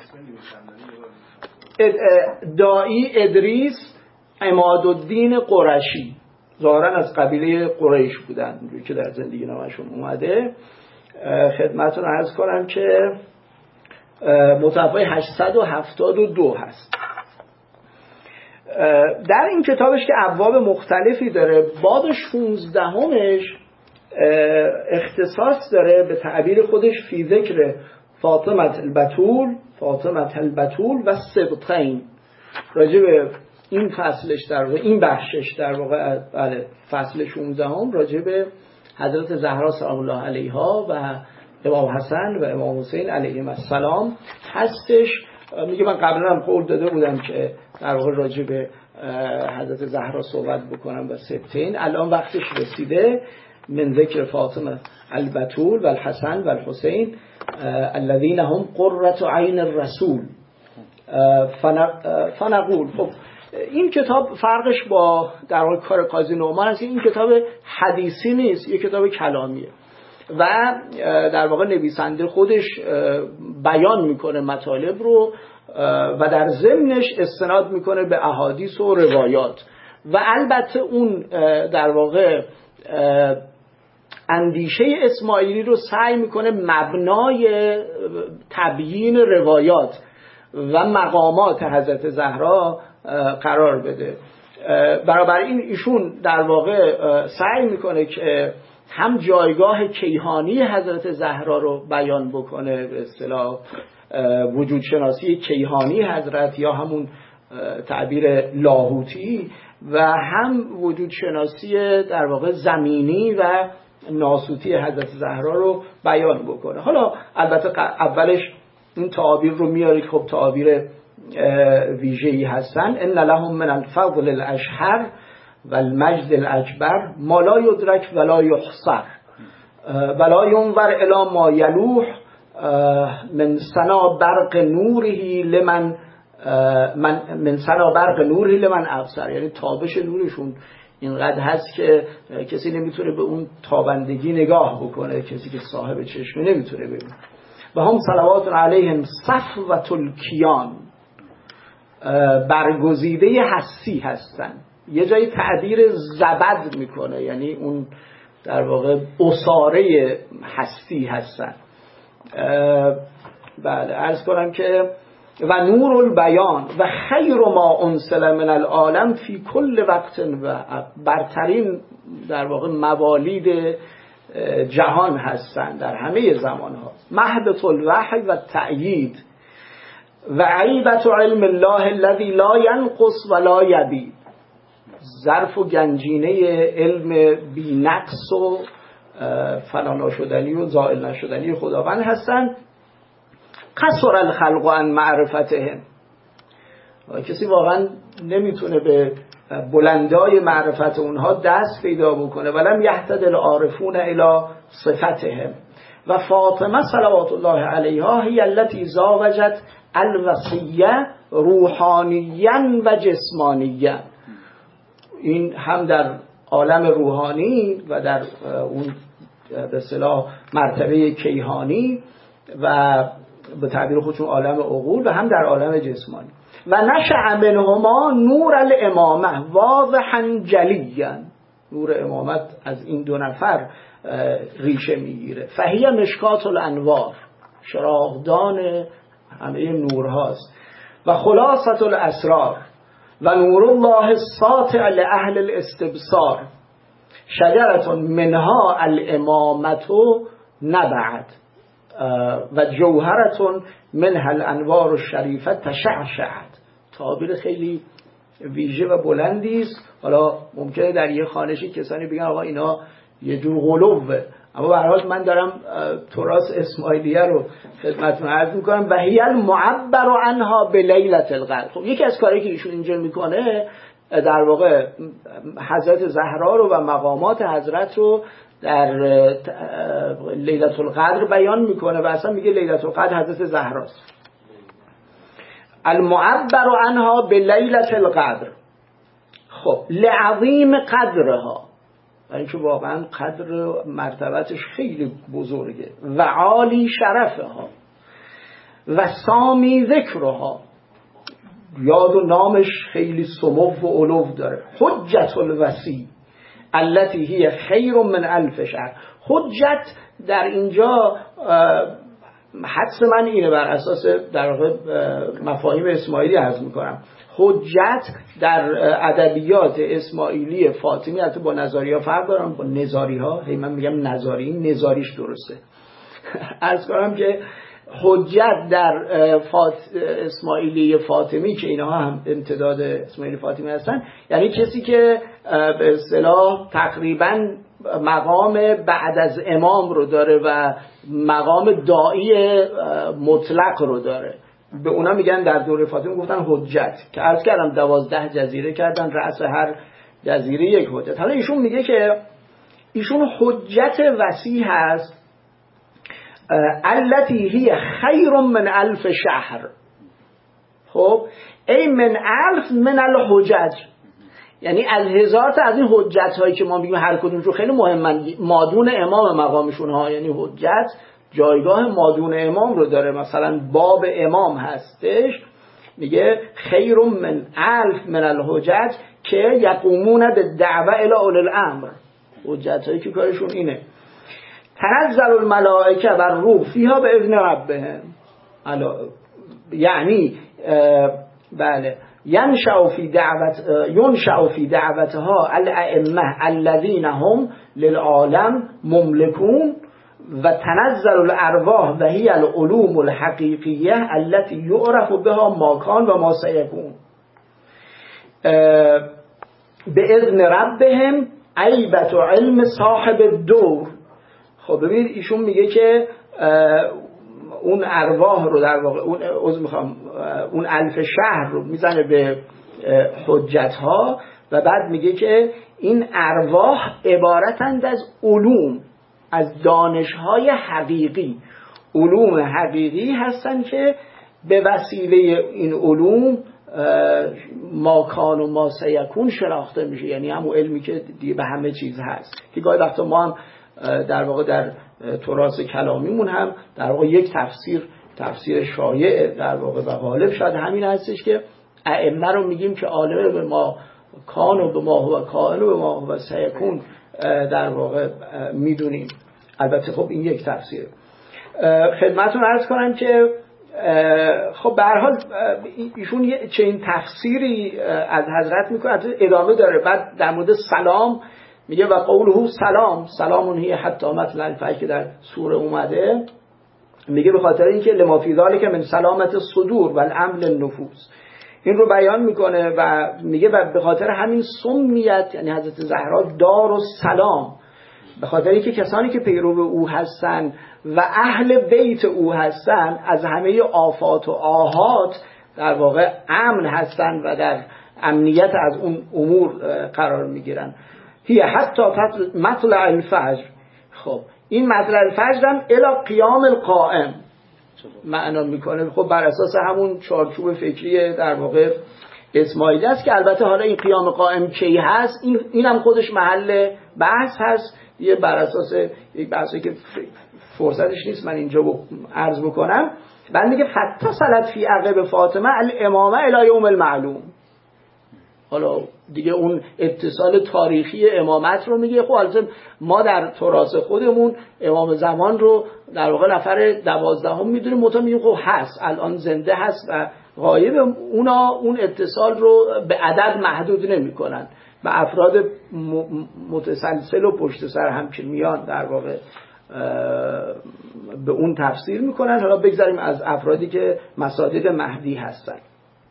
داعی ادریس عمادالدین قرشی، ظاهرا از قبیله قریش بودن که در زندگی نامشون اومده، خدمتتون عرض کنم که متوفی هشتصد و هفتاد و دو هست. در این کتابش که ابواب مختلفی داره، باب شانزدهمش اختصاص داره به تعبیر خودش فی ذکر فاطمه البتول فاطمه البتول و سبطین. راجع به این فصلش در واقع این بخشش در واقع بله فصل شانزدهم راجع به حضرت زهرا سلام الله علیها و امام حسن و امام حسین علیهم السلام هستش. میگه من قبلا هم قول داده بودم که در واقع راجع به حضرت زهرا صحبت بکنم و سبتین. الان وقتش رسیده. من ذکر فاطمه البتول و الحسن و الحسین الذین هم قرة عین الرسول. فنقول خب این کتاب فرقش با در واقع کار قاضی نعمان است، این کتاب حدیثی نیست، یک کتاب کلامیه و در واقع نویسنده خودش بیان میکنه مطالب رو و در ضمنش استناد میکنه به احادیث و روایات و البته اون در واقع اندیشه اسماعیلی رو سعی میکنه مبنای تبیین روایات و مقامات حضرت زهرا قرار بده. برابر این ایشون در واقع سعی میکنه که هم جایگاه کیهانی حضرت زهرا رو بیان بکنه، به اصطلاح وجود شناسی کیهانی حضرت یا همون تعبیر لاهوتی، و هم وجود شناسی در واقع زمینی و ناسوتی حضرت زهرا رو بیان بکنه. حالا البته اولش این تعابیر رو میاره که خب تعابیر ویژه‌ای هستن. ان لهم من الفضل الاشهر و المجد الاکبر ما لا یدرک ولا یحصر ولا ینظر الی ما یلوح من سنا برق نوره لمن من من سنا برق نوره لمن ابصر. یعنی تابش نورشون اینقدر هست که کسی نمیتونه به اون تابندگی نگاه بکنه، کسی که صاحب چشم نمیتونه ببینه. و هم صلوات علیهم صفوة الکیان، برگزیده هستی هستن. یه جایی تعبیر زبد میکنه، یعنی اون در واقع اساره هستی هستن. بله عرض کنم که و نور البیان و خیر ما انزل من العالم فی کل وقت و برترین در واقع موالید جهان هستند در همه زمان ها. مهبط الوحی و تأیید و عیبت علم الله الذی لا ینقص ولا یبید. ظرف و گنجینه علم بی نقص و فنا شدنی و زائل نشدنی خداوند هستند. قصر الخلق عن معرفتهم، کسی واقعا نمیتونه به بلندای معرفت اونها دست پیدا بکنه. ولم یهتد العارفون الی صفتهم. و فاطمه صلوات الله علیها هی التي زاوجت الوصیه روحانیا و جسمانیا. این هم در عالم روحانی و در اون به اصطلاح مرتبه کیهانی و به تعبیر خودشون عالم عقول و هم در عالم جسمانی. و نشأ منهما نور الامامه واضحا جلیا. نور امامت از این دو نفر ریشه میگیره. فهی مشکات الانوار، چراغدان همه نورهاست. و خلاصة الاسرار و نور الله الساطع لاهل الاستبصار. شجرة منها الامامة نبعت و جوهرتون منها الانوار الشریفه تشعشعت. تعبیر خیلی ویژه و بلندی است. حالا ممکنه در یه خانشی کسانی بگن آقا اینا یه جور غلوه، اما به هر حال من دارم تراث اسماعیلیه رو خدمتتون عرض میکنم. و هی المعبر عنها بلیلة القدر. خب یکی از کاری که ایشون اینجا میکنه در واقع حضرت زهرا رو و مقامات حضرت رو در لیلة القدر بیان میکنه و اصلا میگه لیلة القدر حضرت زهراست. المعبر عنها بلیلة القدر. خب لعظیم قدرها، یعنی که واقعا قدر مرتبتش خیلی بزرگه. و عالی شرفها و سامی ذکرها، یاد و نامش خیلی سمو و علو داره. حجت الوسیع التي هی خیر من الف شهر. حجت در اینجا حدس من اینه بر اساس در واقع مفاهیم اسماعیلی عرض میکنم. حجت در ادبیات اسماعیلی فاطمی حتی با نظاری ها فرق دارم، با نظاری ها. هی من میگم نظاری، نظاریش درسته. عرض کنم که حجت در فاط... اسماعیلی فاطمی که اینها هم امتداد اسماعیلی فاطمی هستن، یعنی کسی که به اصطلاح تقریبا مقام بعد از امام رو داره و مقام داعی مطلق رو داره. به اونا میگن در دوره فاطمه گفتن حجت، که عرض کردم دوازده جزیره کردن، رأس هر جزیره یک حجت. حالا ایشون میگه که ایشون حجت وسیع هست، التي هی خیر من الف شهر. خب ای من الف من الحجج، یعنی از هزار تا از این حجت هایی که ما میگیم هر کدومشون خیلی مهمن، مادون امام مقامشون ها، یعنی حجت جایگاه مادون امام رو داره. مثلا باب امام هستش، میگه خیر من الف من الحجج که یقومون به دعوه الی اولی الامر، حجت هایی که کارشون اینه. تنزل الملائکه و الروح فیها به اذن ربهم، یعنی بله ینشأ فی دعوت ینشأ فی دعوتها الائمه الذین هم للعالم مملکون و تنزل الارواح و هی العلوم الحقیقیه التي یعرف بها ما کان و ما سیکون به اذن ربهم عیبت و علم صاحب الدور. خب ببینید ایشون میگه که اون ارواح رو در واقع اون عذر میخوام اون الف شهر رو میزنه به حجت ها و بعد میگه که این ارواح عبارتند از علوم، از دانش های حقیقی، علوم حقیقی هستن که به وسیله این علوم ماکان و ما سیکون شناخته میشه، یعنی همون علمی که دیگه به همه چیز هست. که گاهی وقتا ما هم در واقع در تراث کلامیمون هم در واقع یک تفسیر تفسیر شایع در واقع و غالب شاید همین هستش که ائمه رو میگیم که عالم به ما کان و به ما هو کائن و به ما هو سیکون در واقع میدونیم. البته خب این یک تفسیره. خدمتتون عرض کنم که خب به هر حال ایشون یه چنین تفسیری از حضرت میکنه، ادامه داره. بعد در مورد سلام میگه و قوله سلام سلامون هی حتی مطلع الفجر که در سوره اومده، میگه به خاطر اینکه لما فی ذلک من سلامت الصدور و الامن النفوس، این رو بیان میکنه و میگه و به خاطر همین سمیت، یعنی حضرت زهرا دار و سلام، به خاطر اینکه کسانی که پیرو او هستن و اهل بیت او هستن از همه آفات و آهات در واقع امن هستن و در امنیت از اون امور قرار میگیرن. هی حتی مطلع الفجر. خب این مطلع الفجر هم الی قیام القائم معنا میکنه. خب بر اساس همون چارچوب فکری در واقع اسماعیلی است که البته حالا این قیام قائم کی هست این اینم خودش محل بحث هست، یه بر اساس یک بحثی که فرصتش نیست من اینجا عرض بکنم. بعد میگه فتصلت فی عقب فاطمه الامامه الی یوم المعلوم. حالا دیگه اون اتصال تاریخی امامت رو میگه. خب البته ما در تراث خودمون امام زمان رو در واقع نفر دوازدهم میدونیم، متأ میگیم خب هست، الان زنده هست و غایب. اونا اون اتصال رو به عدد محدود نمیکنن، به افراد متسلسل و پشت سر هم که میان در واقع به اون تفسیر میکنن. حالا بگذاریم از افرادی که مصادیق مهدی هستن.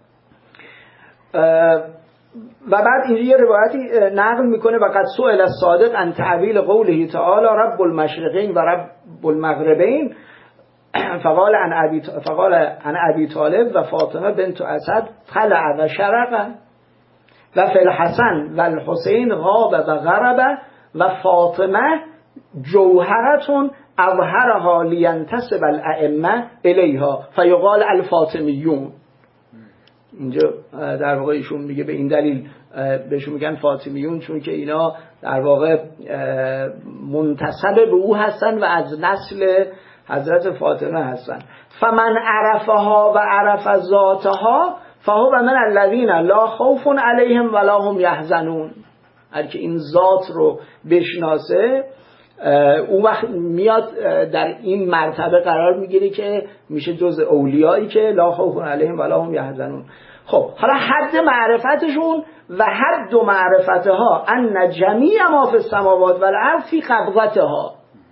و بعد اینجا یه روایتی نقل میکنه و قد سئل الصادق عن تعویل قوله تعالی رب المشرقین و رب المغربین فقال عن ابي فقال عن ابي طالب و فاطمه بنت اسد طلع و شرق و فی الحسن و الحسین غاب و غرب و فاطمه جوهرتون اظهرها لینتسب الائمه الیها فیقال الفاطمیون. اینجا در واقع ایشون میگه به این دلیل بهشون میگن فاطمیون چون که اینا در واقع منتسب به او هستن و از نسل حضرت فاطمه هستن. فمن عرفها و عرف ذاتها فهو من الذین لا خوف علیهم ولا هم یحزنون. هر که این ذات رو بشناسه اون وقت میاد در این مرتبه قرار میگیره که میشه جز اولیایی که لا خوف علیهم ولا هم یحزنون. خب حالا حد معرفتشون و حد معرفتها ان جمیع ما فی السماوات والارض فی قبضتها.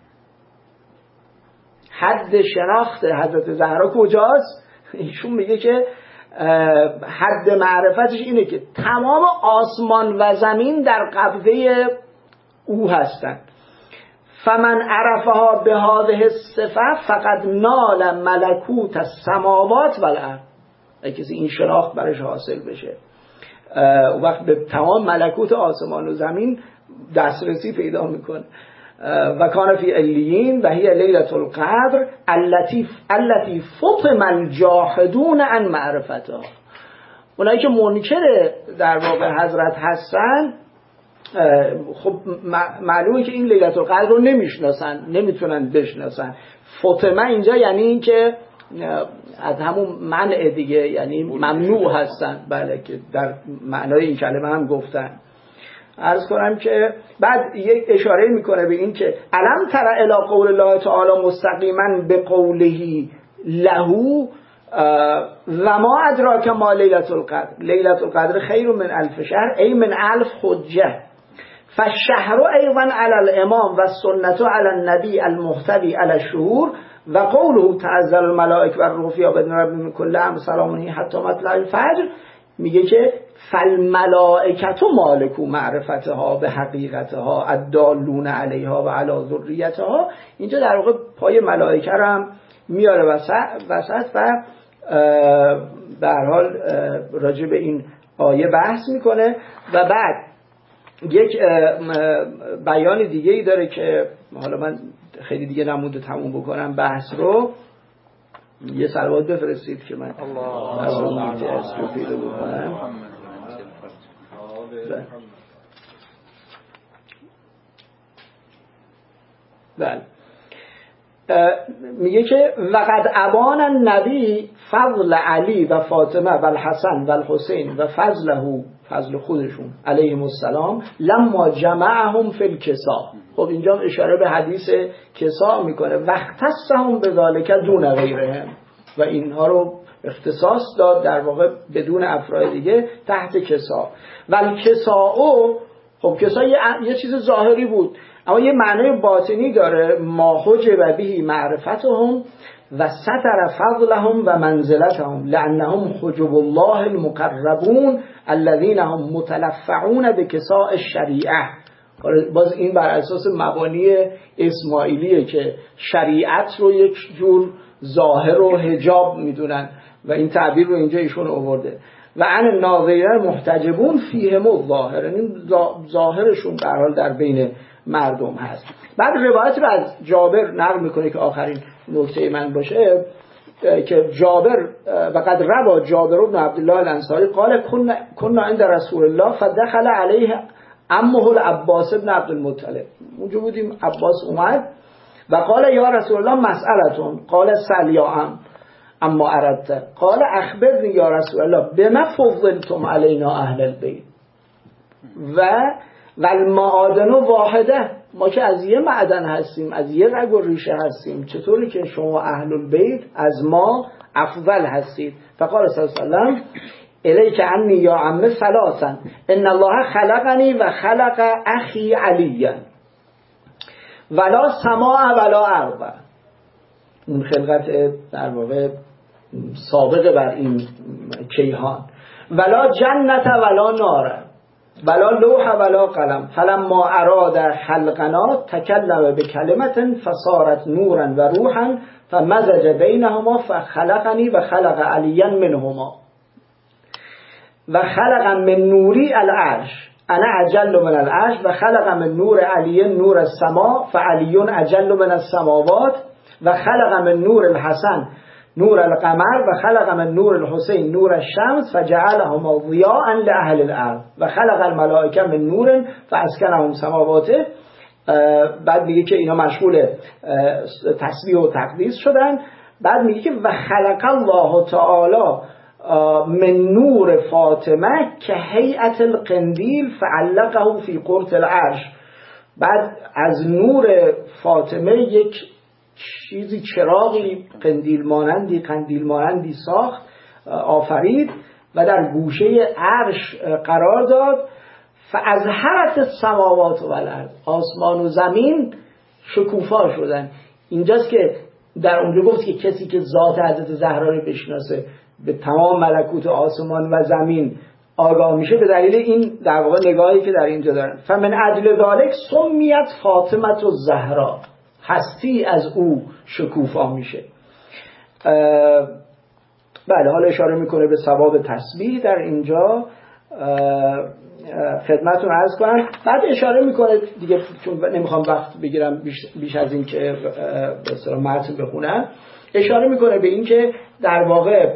حد شناخت حضرت زهرا کجاست؟ ایشون میگه که حد معرفتش اینه که تمام آسمان و زمین در قبضه او هستند. فمن عرفها به هذه الصفه فقد نال ملکوت السماوات و الارض. کسی این شناخت برش حاصل بشه وقت به تمام ملکوت آسمان و زمین دسترسی پیدا میکنه. و کان فی علیین و هی لیلة القدر التي التي فطم الجاحدون عن معرفتها. اونایی که منکر در واقع حضرت هستن خب معلومه که این لیلة القدر رو نمیشناسن، نمیتونن بشناسن. فطمه اینجا یعنی این که از همون منع دیگه، یعنی ممنوع هستن. بله که در معنای این کلمه هم گفتن. عرض کنم که بعد یک اشاره میکنه به این که الم تر الی قول الله تعالی مستقیما به قوله له و ما ادراک ما لیلة القدر لیلة القدر خیر من الف شهر ای من الف حجه فالشهر ایضا علی الامام و السنة علی النبی المحتوی علی الشهور و قوله تعزل الملائکه و الروح فیها باذن ربهم من کل امر سلام هی حتی مطلع الفجر، میگه که فالملائکه مالکو معرفتها به حقیقتها الدالون علیها و علی ذریتها. اینجا در واقع پای ملائکه رو هم میاره وسط و به هر حال راجع به این آیه بحث میکنه. و بعد یک بیان دیگه ای داره که حالا من خیلی دیگه نمونده تموم بکنم بحث رو. یه صلوات بفرستید که من از اون میتی از رو پیدا بکنم. بله میگه که وقد ابان النبی فضل علی و فاطمه و الحسن و الحسین و فضله، فضل خودشون علیهم السلام، لما جمعهم فی الکساء. خب اینجا اشاره به حدیث کساء میکنه وقتصهم بذالک دون غیرهم، و اینها رو اختصاص داد در واقع بدون افراد دیگه تحت کساء. و الکساء، خب کساء یه, یه چیز ظاهری بود اما یه معنای باطنی داره. ما حجب به معرفتهم و ستر فضلهم و منزلتهم لانهم حجب الله المقربون الذين هم متلفعون بکساء الشریعه. باز این بر اساس مبانی اسماعیلیه که شریعت رو یک جور ظاهر و حجاب میدونن و این تعبیر رو اینجا ایشون آورده. و عن الناظرین محتجبون فیهم الظاهر، این ظاهرشون به هر حال در بین مردم هست. بعد روایت رو از جابر نقل میکنه که آخرین نکته من باشه که جابر و قد روا جابر بن عبدالله الانصاری قال كنا عند رسول الله فدخل عليه عمه العباس بن عبد المطلب. اونجا بودیم، عباس اومد و قال یا رسول الله مسئلتون، قال سل یا عم اما اردت، قال اخبرنی یا رسول الله بما فضلتم علینا اهل البیت و و المعادن واحده، ما که از یه معدن هستیم، از یه رگ و ریشه هستیم، چطوری که شما اهل البیت از ما افضل هستید؟ فقال صلی الله علیه و سلم الیک عنی یا عم ثلاثا ان الله خلقنی و خلق اخی علیا ولا سماع ولا ارض. اون خلقت در واقع سابقه بر این کیهان. ولا جنت ولا نار ولا لوح ولا قلم فلما اراد خلقنا تکلم بکلمة فصارت نورا و روحا فمزج بینهما فخلقنی و خلق علیا منهما و خلق من نوری العرش انا اجل من العرش و خلق من نور علی نور السماء فعلی اجل من السماوات و خلق من نور الحسن نور القمر و خلق من نور الحسین نور الشمس فجعلهما ضیاء لأهل الارض و خلق الملائکه من نور فاسکنهم سماواته. بعد میگه که اینا مشغول تسبیح و تقدیس شدن. بعد میگه که و خلق الله تعالی من نور فاطمه که هیئت القندیل فعلقه فی قرط العرش. بعد از نور فاطمه یک چیزی چراغی قندیل مانندی قندیل مانندی ساخت، آفرید و در گوشه عرش قرار داد. فازهرت السماوات و الارض، آسمان و زمین شکوفا شدن. اینجاست که در اونجا گفت که کسی که ذات حضرت زهرا رو بشناسه به تمام ملکوت آسمان و زمین آگاه میشه به دلیل این در واقع نگاهی که در اینجا دارن. فمن عدل ذالک سمیت فاطمه الزهرا، هستی از او شکوفا میشه. بله، حالا اشاره میکنه به ثواب تسبیح در اینجا، خدمتتون عرض کنم. بعد اشاره میکنه دیگه، چون نمیخوام وقت بگیرم بیش, بیش از این که به اصطلاح متن بخونم، اشاره میکنه به این که در واقع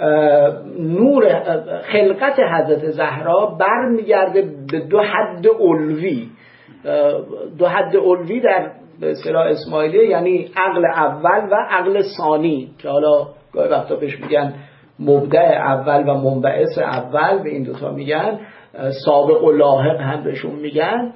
نور خلقت حضرت زهرا برمیگرده به دو حد علوی. دو حد علوی در به اصطلاح اسماعیلیه یعنی عقل اول و عقل ثانی، که حالا گاهی وقتا بهش میگن مبدع اول و منبعث اول، به این دوتا میگن، سابق و لاحق هم بهشون میگن،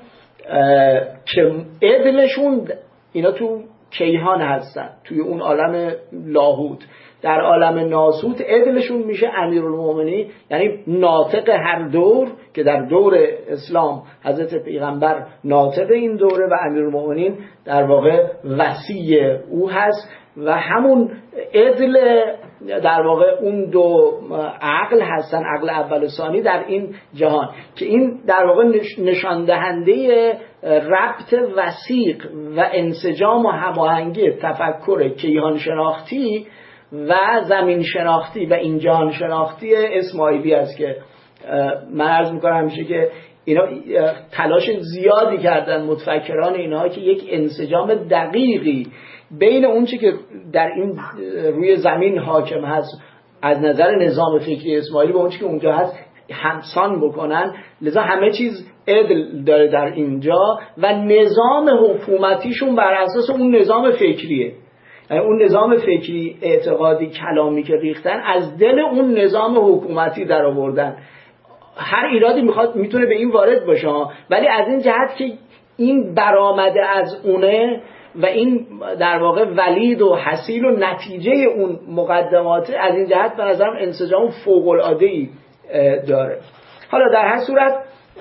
که عدلشون اینا تو کیهان هستن، توی اون عالم لاهوت. در عالم ناسوت عدلشون میشه امیرالمومنین، یعنی ناطق هر دور، که در دور اسلام حضرت پیغمبر ناطق این دوره و امیرالمومنین در واقع وصی او هست. و همون عدل در واقع اون دو عقل هستن، عقل اول و ثانی در این جهان، که این در واقع نشان دهنده ربط وثیق و انسجام و هماهنگی تفکر کیهان شناختی و زمین شناختی و این جهان شناختی اسماعیلی است، که من عرض میکنم همیشه که اینا تلاش زیادی کردن متفکران اینها که یک انسجام دقیقی بین اون چی که در این روی زمین حاکم هست از نظر نظام فکری اسماعیلی با اون چی که اونجا هست همسان بکنن. لذا همه چیز عدل داره در اینجا و نظام حکومتیشون بر اساس اون نظام فکریه، یعنی اون نظام فکری اعتقادی کلامی که ریختن از دل اون نظام حکومتی در آوردن. هر ایرادی میخواد میتونه به این وارد باشه، ولی از این جهت که این برآمده از اونه و این در واقع ولید و حاصل و نتیجه اون مقدمات، از این جهت به نظرم انسجام فوق العاده‌ای داره. حالا در هر صورت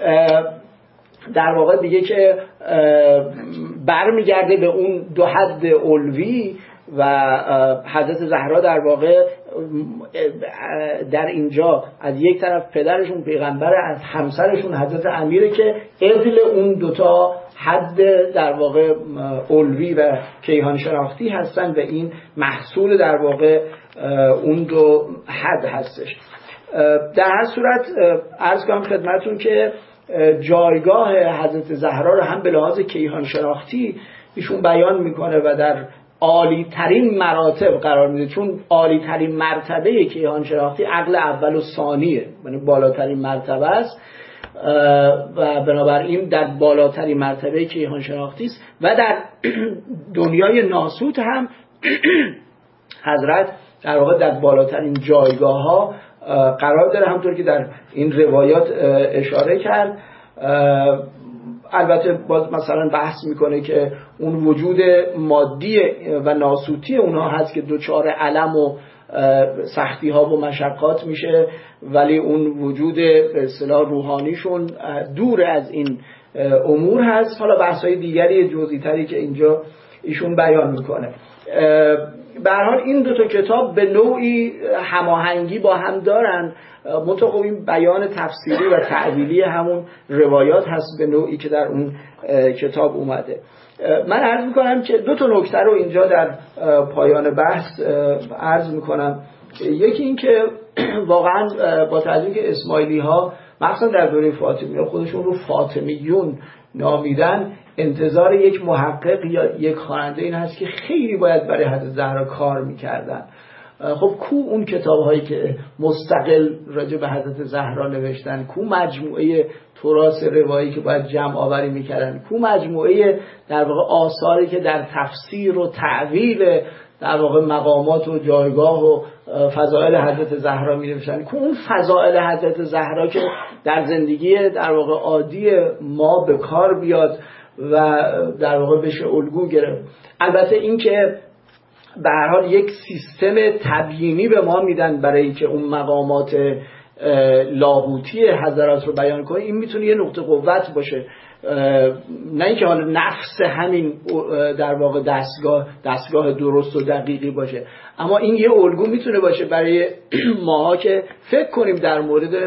در واقع دیگه که برمیگرده به اون دو حد علوی و حضرت زهرا در واقع در اینجا از یک طرف پدرشون پیغمبر، از همسرشون حضرت امیره، که عدل اون دوتا حد در واقع علوی و کیهان شناختی هستن و این محصول در واقع اون دو حد هستش. در هر صورت عرض کنم خدمتون که جایگاه حضرت زهرا رو هم به لحاظ کیهان شناختی ایشون بیان میکنه و در عالی ترین مراتب قرار میده، چون عالی ترین مرتبه کیهان شناختی عقل اول و ثانیه، یعنی بالاترین مرتبه است و بنابراین در بالاترین مرتبه کیهان شناختی است. و در دنیای ناسوت هم حضرت در واقع در بالاترین جایگاه ها قرار داره، همونطور که در این روایات اشاره کرد. البته باز مثلا بحث میکنه که اون وجود مادی و ناسوتی اونها هست که دوچار علم و سختی ها و مشقات میشه، ولی اون وجود به اصطلاح روحانیشون دور از این امور هست. حالا بحث های دیگری جزئی تری که اینجا ایشون بیان میکنه. به هر حال این دو تا کتاب به نوعی هماهنگی با هم دارن، منتها خب این بیان تفسیری و تعبیری همون روایات هست به نوعی که در اون کتاب اومده. من عرض میکنم که دو تا نکته رو اینجا در پایان بحث عرض میکنم. یکی این که واقعا با توجه که اسماعیلی ها مخصوصا در دوره فاطمیه خودشون رو فاطمیون نامیدن، انتظار یک محقق یا یک خواننده این هست که خیلی باید برای حضرت زهرا کار میکردن. خب کو اون کتاب هایی که مستقل راجع به حضرت زهرا نوشتن، کو مجموعه تراث روایی که باید جمع آوری میکردن، کو مجموعه در واقع آثاری که در تفسیر و تعویل در واقع مقامات و جایگاه و فضائل حضرت زهرا می نوشتن، که اون فضائل حضرت زهرا که در زندگی در واقع عادی ما به کار بیاد و در واقع بشه الگو گرفت. البته این که به هر حال یک سیستم تبیینی به ما میدن برای اینکه اون مقامات لاهوتی حضرات رو بیان کنه، این میتونه یه نقطه قوت باشه، نه اینکه حالا نفس همین در واقع دستگاه دستگاه درست و دقیقی باشه، اما این یه الگو میتونه باشه برای ماها که فکر کنیم در مورد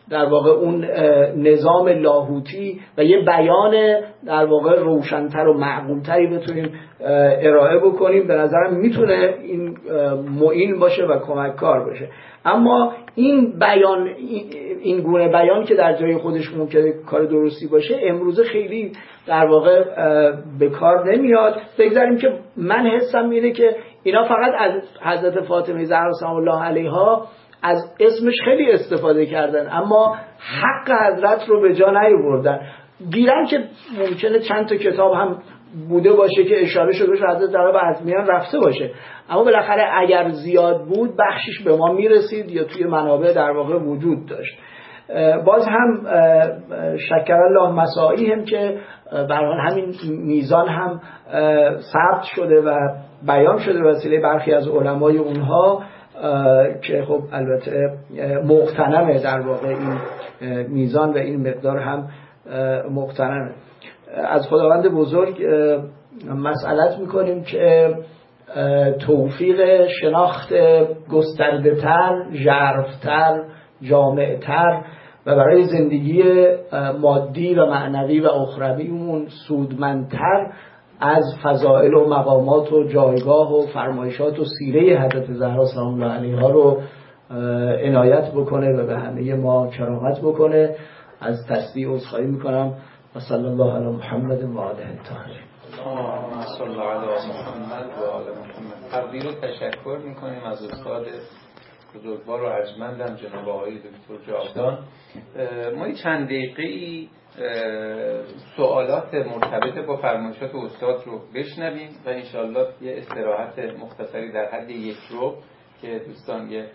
در واقع اون نظام لاهوتی و یه بیان در واقع روشن‌تر و معقول‌تری بتونیم ارائه بکنیم. به نظرم میتونه این معین باشه و کمک‌کار باشه. اما این بیان، این گونه بیان که در جای خودش ممکنه کار درستی باشه، امروزه خیلی در واقع به کار نمیاد. بگذاریم که من حسم اینه که اینا فقط از حضرت فاطمه زهرا سلام الله علیها از اسمش خیلی استفاده کردن، اما حق حضرت رو به جا نیاوردن. گیرن که ممکنه چند تا کتاب هم بوده باشه که اشاره شده باشه حضرت در به از میان رفته باشه، اما بالاخره اگر زیاد بود بخشش به ما میرسید یا توی منابع در واقع وجود داشت. باز هم شکر الله مساعی هم که به هر حال همین میزان هم ثبت شده و بیان شده وسیله برخی از علمای اونها که خب البته مقتنمه در واقع این میزان و این مقدار هم مقتنمه. از خداوند بزرگ مسئلت میکنیم که توفیق شناخت گسترده تر، ژرف‌تر، جامع‌تر و برای زندگی مادی و معنوی و اخرویمون سودمندتر از فضائل و مقامات و جایگاه و فرمایشات و سیره حضرت زهرا سلام الله علیها رو عنایت بکنه و به همه ما کرامت بکنه. از تصدیق عذرخواهی میکنم. و صلی الله علی محمد و آله الطاهرین. اللهم صل علی محمد و آل محمد. تقدیر و تشکر میکنیم از استاد بزرگوار و ارجمندم جناب آقای دکتر جاودان. ما چند دقیقه‌ای سوالات مرتبط با فرمایشات استاد رو بشنویم و انشالله یه استراحت مختصری در حد یک رو که دوستان یه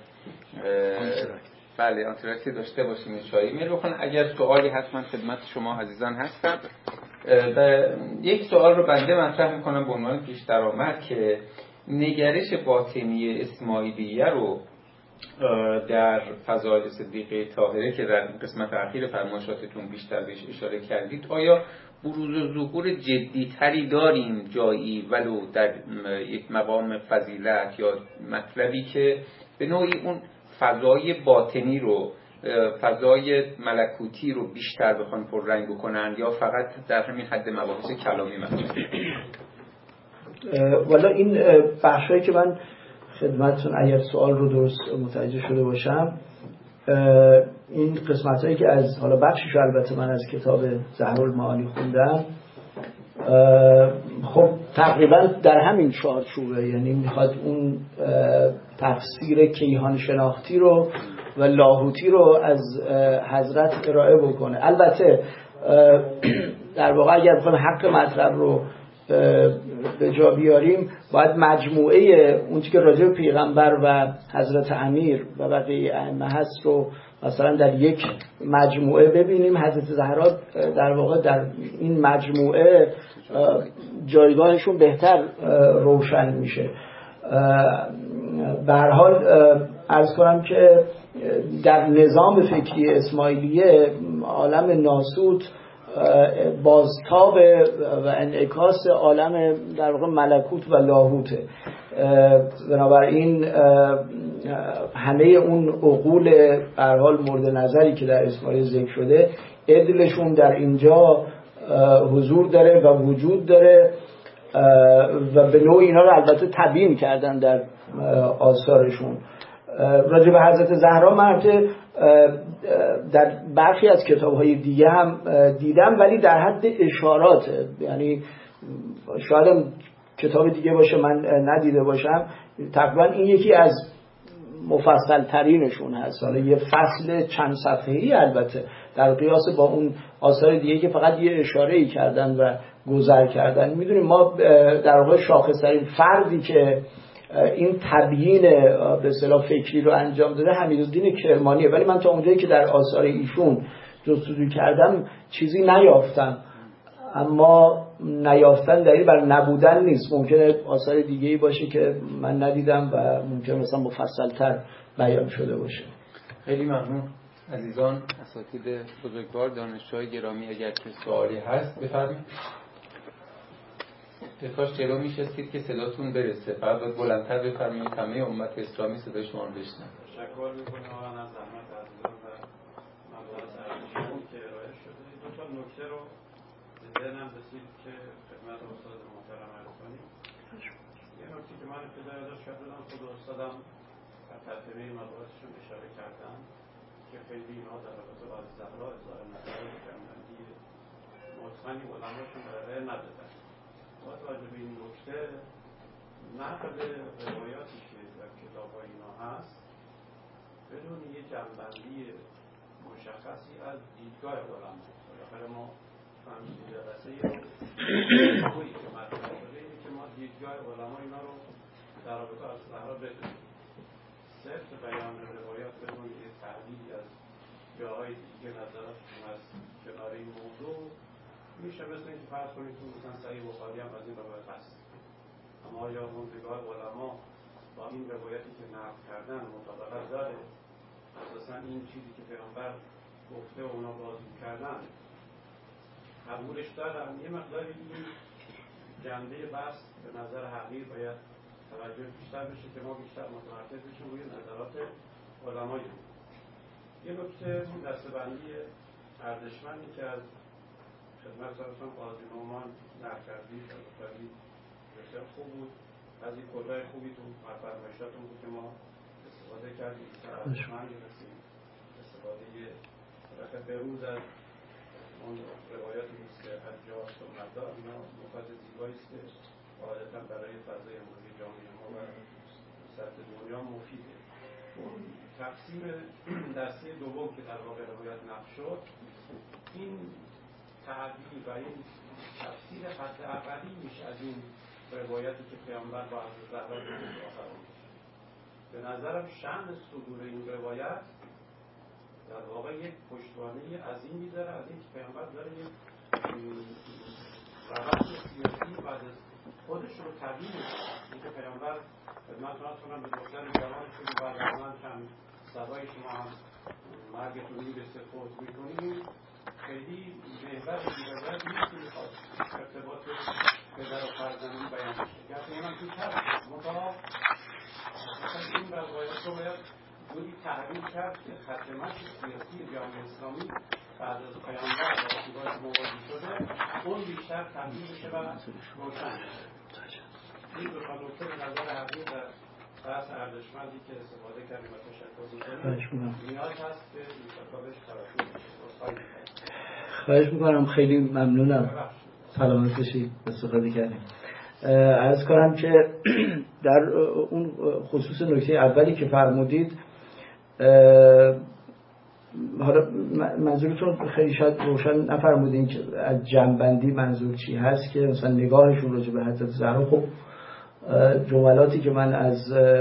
بله انتراکتی داشته باشیم چایی میل بکنن. اگر سوالی حتما خدمت شما عزیزان هستم. یک سوال رو بنده مطرح میکنم به عنوان پیش درآمد که نگرش باطنی اسماعیلیه رو در فضائل صدیقه طاهره که در قسمت اخیر فرمایشاتتون بیشتر بهش اشاره کردید، آیا بروز و ظهور جدی تری داریم جایی ولو در یک مقام فضیلت یا مطلبی که به نوعی اون فضای باطنی رو، فضای ملکوتی رو بیشتر بخوان پررنگ بکنن یا فقط در همین حد مباحث کلامی مطرح؟ والا این بخشایی که من خدمتتون اگر سوال رو درست متوجه شده باشم، این قسمت هایی که از حالا بخشش البته من از کتاب زهرالمعانی خوندم، خب تقریبا در همین چارچوبه، یعنی میخواد اون تفسیر کیهان شناختی رو و لاهوتی رو از حضرت ارائه بکنه. البته در واقع اگر بخوایم حق مطلب رو به جا بیاریم باید مجموعه اون چیزی که راجع به پیغمبر و حضرت امیر و بقیه ائمه هست رو مثلا در یک مجموعه ببینیم. حضرت زهرا در واقع در این مجموعه جایگاهشون بهتر روشن میشه. به هر حال عرض کنم که در نظام فکری اسماعیلیه عالم ناسوت بازتاب و انعکاس عالم در واقع ملکوت و لاهوته. بنابراین همه اون عقول به هر حال مورد نظری که در اسماعیل ذکر شده عدلشون در اینجا حضور داره و وجود داره و به نوع اینا رو البته تبیین کردن در آثارشون. راجع به حضرت زهرا مرته در برخی از کتاب‌های دیگه هم دیدم ولی در حد اشارات، یعنی شاید کتاب دیگه باشه من ندیده باشم. تقریبا این یکی از مفصل ترینشون هست. حالا یه فصل چند صفحه‌ای البته در قیاس با اون آثار دیگه که فقط یه اشاره‌ای کردن و گذر کردن. میدونیم ما در واقع شاخص‌ترین فردی که این تبیین به اصطلاح فکری رو انجام داده حمیدالدین کرمانیه، ولی من تا اونجایی که در آثار ایشون جستجو کردم چیزی نیافتم. اما نیافتن دلیل بر نبودن نیست، ممکنه آثار دیگه‌ای باشه که من ندیدم و ممکنه مثلا مفصل‌تر بیان شده باشه. خیلی ممنون. عزیزان اساتید بزرگوار، دانشجوهای گرامی، اگر که سوالی هست بفرمایید. کاش جلو میشستید که صداتون برسه، فقط باید بلندتر بفرمایید همه امت اسلامی صدای شما رو بشنوه. تشکر می‌کنم از زحمت عزیزان و ذهنم رسید که خدمت استاد محترم عرض کنیم. یه نکته که من ابتدا یادداشت کردم خود استادم در ترتیبه مطالباتشون اشاره کردن که خیلی اینا در رابطه با زهرا اظهار نظر جنبندی مطمئنی علماشون ارائه ندادن. با توجه به این نکته نقل روایاتی که در کتاب‌های اینا هست بدون یه جنبندی مشخصی از دیدگاه علما، بالاخره ما فهمیدیم جلسه رو که مطرح شده اینه که ما دیدگاه علما اینا رو در رابطه از زهرا بدونیم. صرف بیان روایات بدون یه تحلیلی از جاهای دیگه نظراتشون از کنار این موضوع میشه مثل اینکه فرض کنید که مثلا صحیح بخاری هم از این روایت هست، اما یا اون دیدگاه علما با این روایتی که نقل کردن مطابقت داره؟ اساسا این چیزی که پیامبر گفته و اونا بازی کردن قبولش دارن؟ یه مقداری این جنبه بحث به نظر حقیر باید توجه بیشتر بشه که ما بیشتر متمرکز بشیم روی نظرات علمایی. یه نکته دسته‌بندی ارزشمندی که از خدمت سرسان قاضی نعمان نقل کردید خیلی بسیار خوب بود. از این کدای خوبی تو فرمایشاتون بود که ما استفاده کردیم. ارزشمندی رسیم استفاده رفت بروز از اون روایاتی نیست که حجاج سنت‌دار اینا نکات زیبایی است که عادتا برای فضای امروزی جامعه ما و سطح دنیا مفیده. اون تقسیم دسته دوم که در واقع روایت نقل شد، این تعبیر و این تفسیر حد اقلی میشه از این روایتی که پیامبر با حضرت زهرا آفرین میشه. به نظرم شأن صدور این روایت در واقع یک پشتوانه عظیم میذاره از این که پیامبر داره یک روند سیاسی بعد از خودش رو تبیین میکنه. این که پیامبر خدمتتون عرض کنم به دختر جوان که بعد از من چند سبای شما هم مرگتون میرسه فوت میکنیم، خیلی محور روایت نیست که میخواد ارتباط پدر و فرزندی بیان بشه که اونم توی کرد منطقه این روایت رو باید جوری تحلیل کرد که خط مشی سیاسی جامعه اسلامی بعد از پیامبر و رسول‌های مواجه شده اون بیشتر تبدیل بشه و روشن بشه. این دو تا نکته به نظر حقیقی در بحث ارزشمندی که استفاده کردیم و تشکر می‌کنیم نیاز هست که این شکابش توجه بشه. خواهش میکنم، خیلی ممنونم، سلامت باشید، استفاده کردیم. عرض کنم که در اون خصوص نکته اولی که فرمودید، حالا منظورتون خیلی شاید روشن نفرمودین که از جنبندی منظور چی هست، که مثلا نگاهشون راجع به حضرت زهرا. خب جملاتی که من از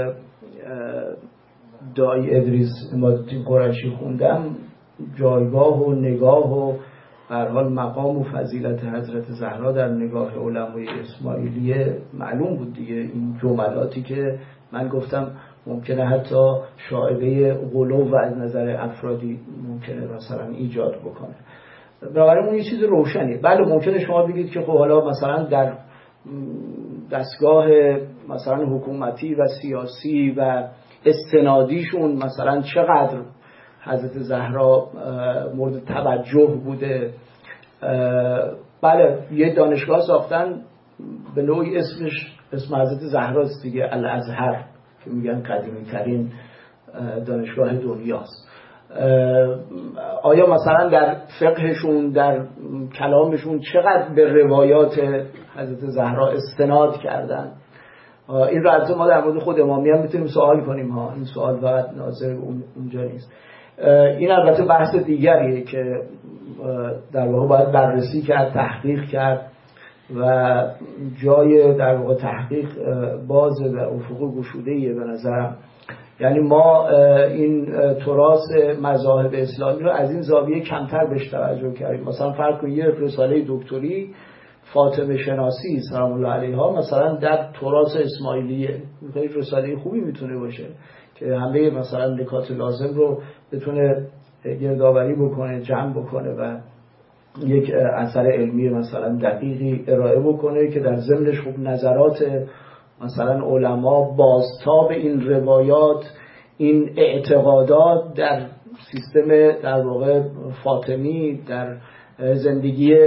دایی ادریس امادالدین قریشی خوندم، جایگاه و نگاه و به هر حال مقام و فضیلت حضرت زهرا در نگاه علمای اسماعیلیه معلوم بود دیگه. این جملاتی که من گفتم ممکنه حتی شائبه غلو و از نظر افرادی ممکنه مثلا ایجاد بکنه. بنابراین اون یه چیز روشنیه. بله ممکنه شما بگید که خب حالا مثلا در دستگاه مثلا حکومتی و سیاسی و استنادیشون مثلا چقدر حضرت زهرا مورد توجه بوده. بله یه دانشگاه ساختن به نوعی اسمش اسم حضرت زهراست دیگه، الازهر، که میگن قدیمی ترین دانشگاه دنیاست. آیا مثلا در فقهشون در کلامشون چقدر به روایات حضرت زهرا استناد کردن؟ این رو ما در مورد خود امامی هم میتونیم سوال کنیم ها. این سوال فقط ناظر اونجا نیست. این البته بحث دیگریه که در واقع باید بررسی کرد، تحقیق کرد و جای در واقع تحقیق باز و افق گشوده‌ایه به نظرم. یعنی ما این تراث مذاهب اسلامی رو از این زاویه کمتر بهش توجه کردیم. مثلا فرض کنید یه رساله دکتری فاطمه شناسی سلام الله علیها مثلا در تراث اسماعیلیه، خیلی رساله خوبی میتونه باشه که همه مثلا نکات لازم رو بتونه گردآوری بکنه، جمع بکنه و یک اثر علمی مثلا دقیقی ارائه بکنه که در ضمنش خب نظرات مثلا علما بازتاب این روایات، این اعتقادات در سیستم در واقع فاطمی، در زندگی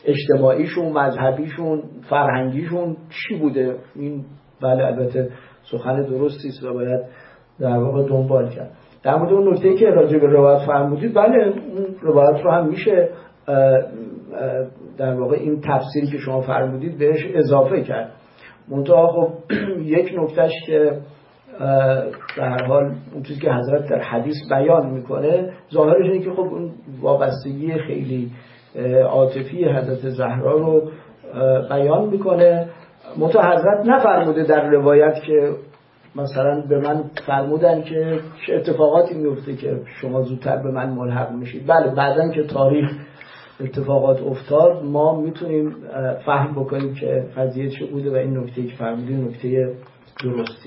اجتماعیشون، مذهبیشون، فرهنگیشون چی بوده. این بله البته سخن درستی است و باید در واقع دنبال کرد. در مورد اون نکته‌ای که راجع به روایت فرمودید، بله اون روایت رو هم میشه در واقع این تفسیری که شما فرمودید بهش اضافه کرد. منتها خب یک نکتهش که در هر حال اون چیزی که حضرت در حدیث بیان میکنه ظاهرش اینه که خب اون وابستگی خیلی عاطفی حضرت زهرا رو بیان میکنه. منتها حضرت نفرموده در روایت که مثلا به من فرمودن که چه اتفاقاتی میفته که شما زودتر به من ملحق میشید. بله بعدن که تاریخ اتفاقات افتاد ما میتونیم فهم بکنیم که قضیه چه بوده و این نکته که فرمودید نکته درستی.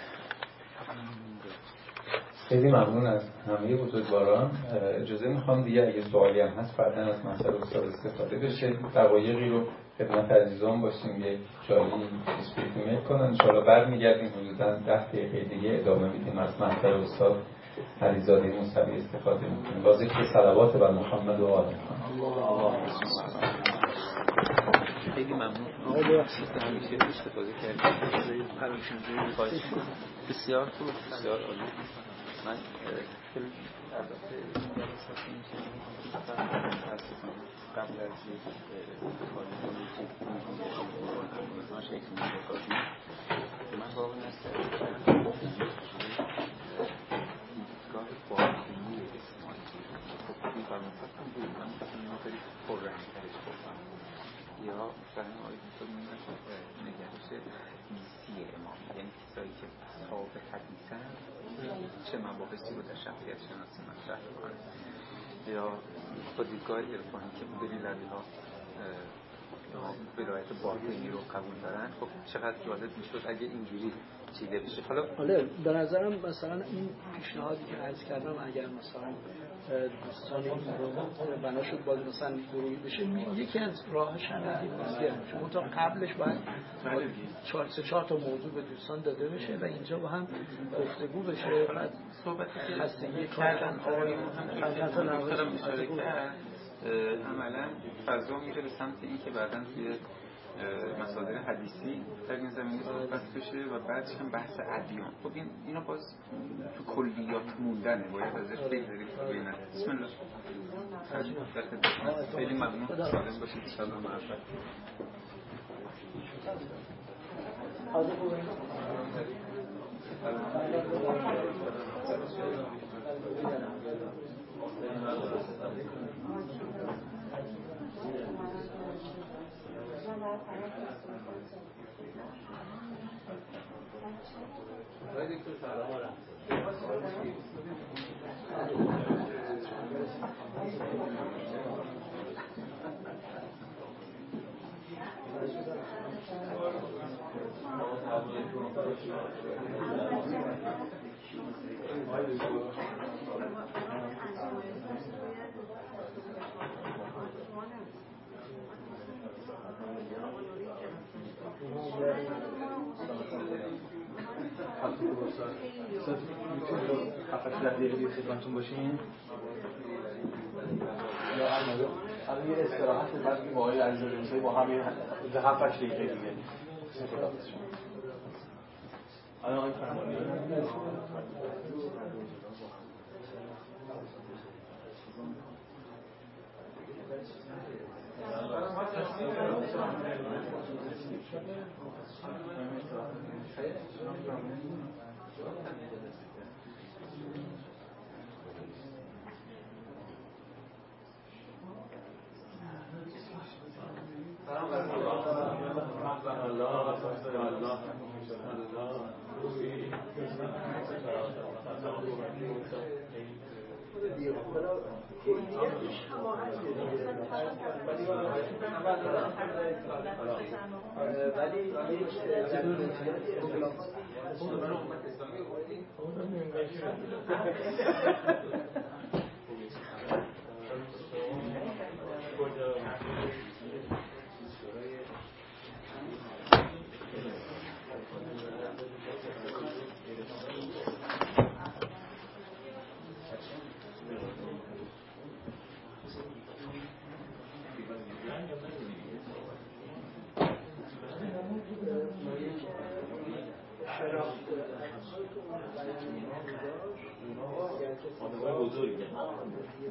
خیلی ممنون از همه بزرگواران. اجازه میخوام دیگه اگه سوالی هم هست بعداً از مسئله استاد استفاده بشه. دقایقی رو خدمت عزیزان باشیم یک جایی اسپیک میل کنن. ان شاءالله برمیگردیم حدوداً ده دقیقه دیگه ادامه میدیم از مسئله استاد علیزاده موسوی استفاده میکنیم. با ذکر صلوات بر محمد و آل محمد. خیلی ممنون. آقا ببخشید همیشه استفاده کردید. بسیار خوب، بسیار عالی. من خیلی البته جلسات میشه قبل از یک کاری پولیتیک ما شکل می‌کنیم. من واقعا است دیدگاه باطنی اسماعیلی خب این فرمانفتم بود. من اینو خیلی پررنگ‌ترش گفتم یا مثلا آقای دکتر می‌نشد نگرش نیستی امام، یعنی کسایی که صاحب حدیثن چه مباحثی رو در شخصیت شناسی مطرح می‌کنن یا با دیدگاه عرفانی که دلیل ها ولایت باطنی رو قبول دارن. خب چقدر جالب میشد اگه اینجوری چیده بشه. حالا حالا به نظرم مثلا این پیشنهادی که عرض کردم اگر مثلا دوستان این رو بنا شد باز مثلا گروهی بشه یکی از راهش هم دیگه چون تا قبلش باید چهار سه چهار تا موضوع به دوستان داده بشه و اینجا با هم گفتگو بشه. بعد صحبتی که هستگی کردن آقایون هم دکترم اشاره کرد عملا فضا میره به سمت این که بعداً توی مصادر حدیثی در این زمینه صحبت بشه و بعدش هم بحث ادیان. خب این اینا باز تو کلیات موندنه، باید ازش بگذاریم تو بینه. بسم الله. خیلی ممنون. سالم باشید. سلام علیکم. خدمتتون باشیم. الان یه استراحت بعد که با آقای علیزاده موسوی با هم یه هفت هشت دقیقه دیگه الان آقای فرمانی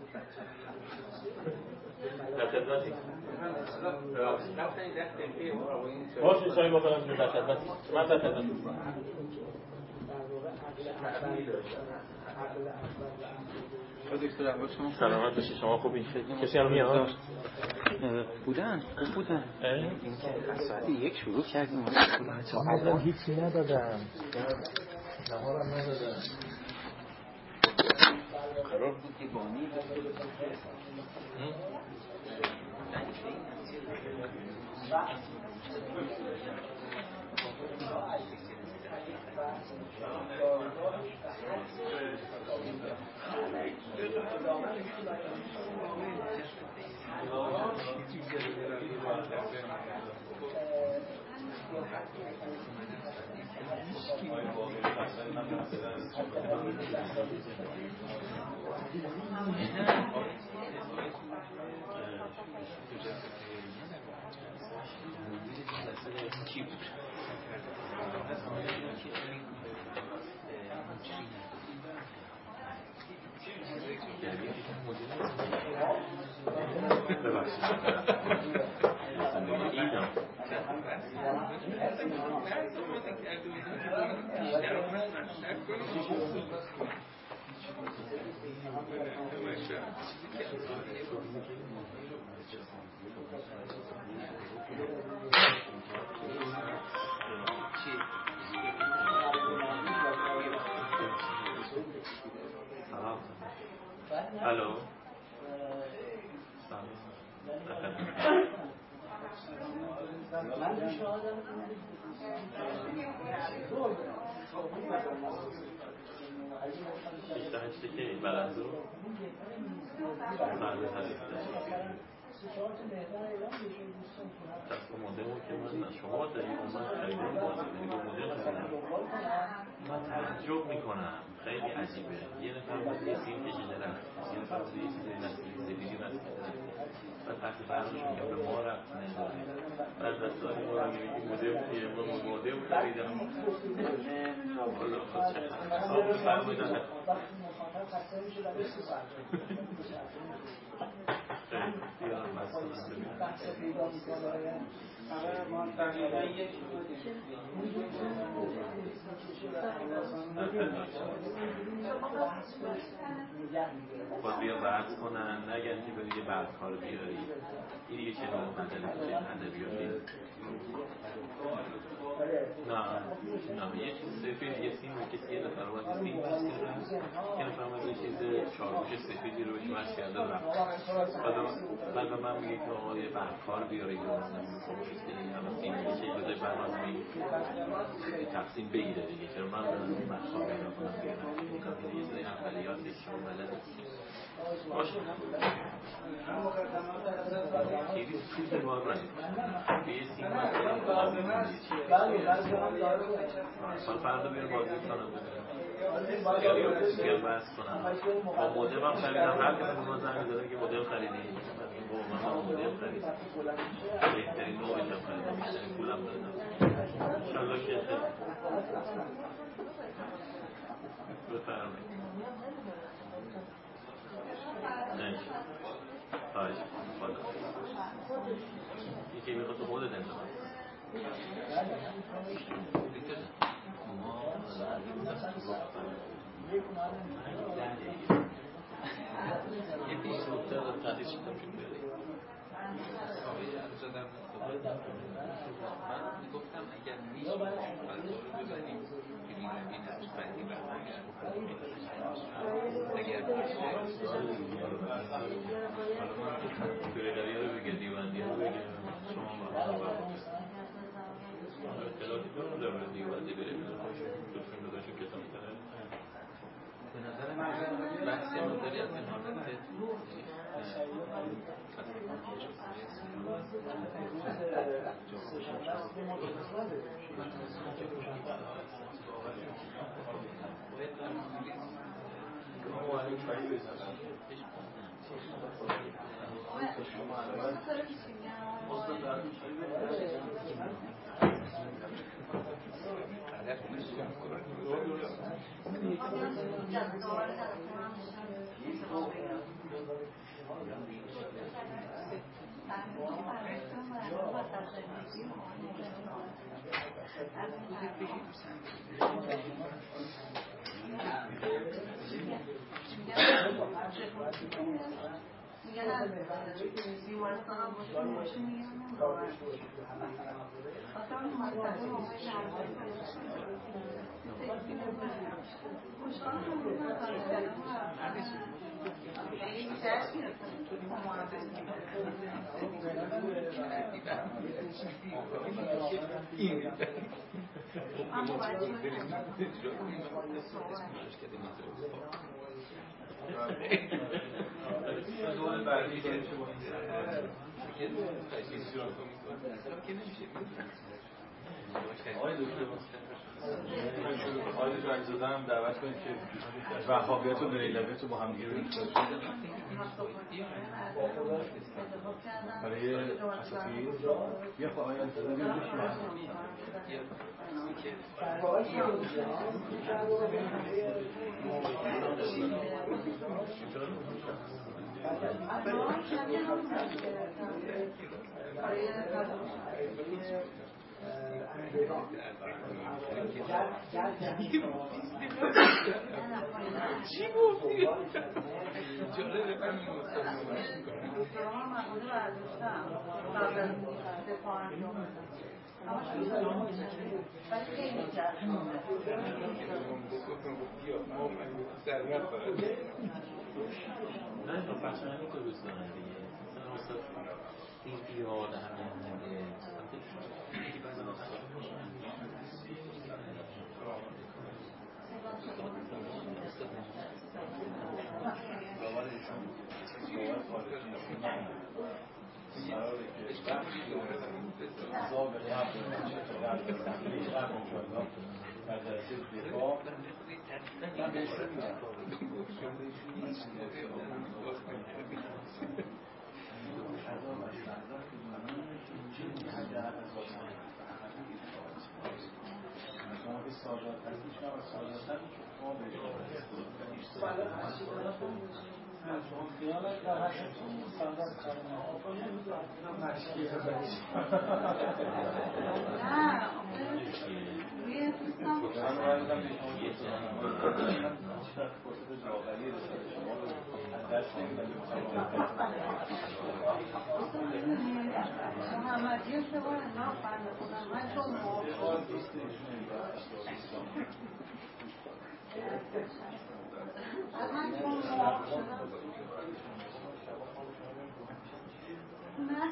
در خدمتی باشه شایی بکنم در خدمتی من در خدمتی سلامت باشی شما خوبی؟ کسی هم میاد؟ بودن خوب بودن اینکه از ساعت یک شروع کردیم قبلا هیچی ندادم نهارم ندادم قرار بود که بانی کی بود؟ الو بیست و هشت که بلندو فرد حدیث دست مدل که من شما دارید من خیلی مدل من تعجب میکنم خیلی عجیبه یه نفر باید یه سیم کشیده رفت یه نفر باید یه چیزی نسیلی زبیلی نسیلی بعد تحت فرمش میگه به ما رفت نداره بعد دستانی ما رو میگه مدل میگه ما مدل خریدم والا خود چه حساب فرمودن خیلی باید بیا بحث کنن نگن که بری یه بعد کار بیاری این دیگه چه نوع مدلی که ادبیاتی نه نه یه چیز سفید یه سیم کسی یه نفر باید سیم یه نفر باید یه چیز چارگوش سفیدی رو بهش وصل کرده رفت بعد به من میگه که آقا یه بعد کار بیاری رو مثلا خاموشی که همه سیم یه چیز بذاری بعد از می تقسیم بگیره دیگه چرا من برم بعد کار بیارا کنم بیارم یه چیزای اولیاتی شما بلده باشه خیلی سوز بار رنگ به یه سیم باید آبی سال فردا بیار بازی کنم بیار بحث کنم با مدل هم خریدم هر کسی به ما زنگ داره که مدل خریدیم با من مدل خریدیم بهترین نوعش هم خریدم بیشترین پولم دادم انشالله که خیلی بفرمایید نه خواهش خدا یکی میخواد تو خودت انتخاب یه پیش روکتر دارم تحریف شدم که بیاری من گفتم اگر میشه بلدار رو ببریم که میرمین از بندی برمانش بکنیم اگر بریداری رو بگه دیواندی رو بگه شما برمانه برمانه اطلاعاتی دارم در مورد دیواندی بریم لطفاً داداشون کتاب کنه به نظر من بحث مداری از این حالت میگن از بیمارستان هم باشون ماشین میگن اصلا مطلبه موقعی درمان خوشحال هم بودن خیلی جشن دول بعدی که آقای دکتر آقای دکتر علیزاده هم دعوت کنید که وهابیت و بریلویت رو با هم دیگه بکنید برای اساتید یه خواهی علیزاده بیا چی گفتی؟ جالبه من نه با فرچنگی تو دوست دارم دیگه مثلا واسه این پیاده همین دیگه خیلی بعضا اصلا محمدی رو سوار انداخت بنده خودم من چون موافق من چون موافق شدم نه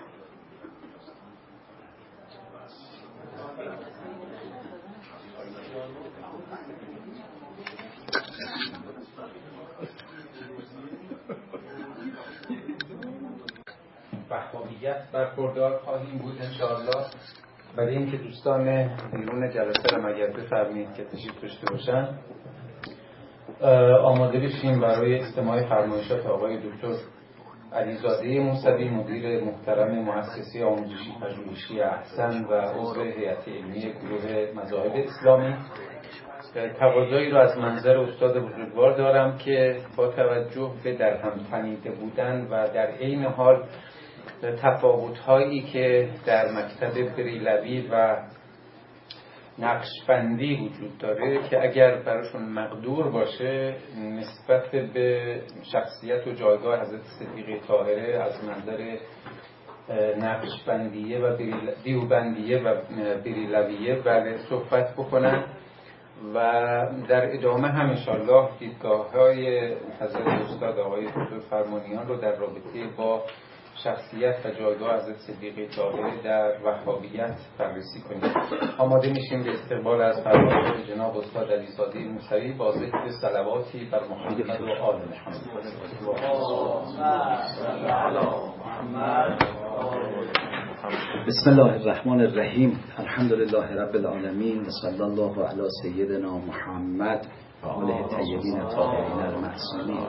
وهابیت برخوردار خواهیم بود انشاءالله. برای اینکه دوستان بیرون جلسه رو مگر بفرمایید که تشریف داشته باشن آماده بشیم برای استماع فرمایشات آقای دکتر علیزاده موسوی مدیر محترم مؤسسه آموزشی پژوهشی احسن و عضو هیئت علمی گروه مذاهب اسلامی. تقاضایی را از منظر استاد بزرگوار دارم که با توجه به در هم تنیده بودن و در عین حال تفاوت‌هایی که در مکتب بریلوی و نقشبندی وجود داره که اگر براشون مقدور باشه نسبت به شخصیت و جایگاه حضرت صدیقه طاهره از منظر نقشبندیه و دیوبندیه و بریلویه بله صحبت بکنن و در ادامه هم انشاءالله دیدگاه‌های حضرت استاد آقای دکتر فرمانیان رو در رابطه با شخصیت و جایگاه حضرت صدیقه طاهره در وهابیت بررسی کنیم. آماده میشیم به استقبال از فرمایشات جناب استاد علیزاده موسوی با ذکر صلواتی بر محمد و آل محمد. بسم الله الرحمن الرحیم. الحمد لله رب العالمین و صلی الله علی سیدنا محمد و آله طیبین الطاهرین المعصومین.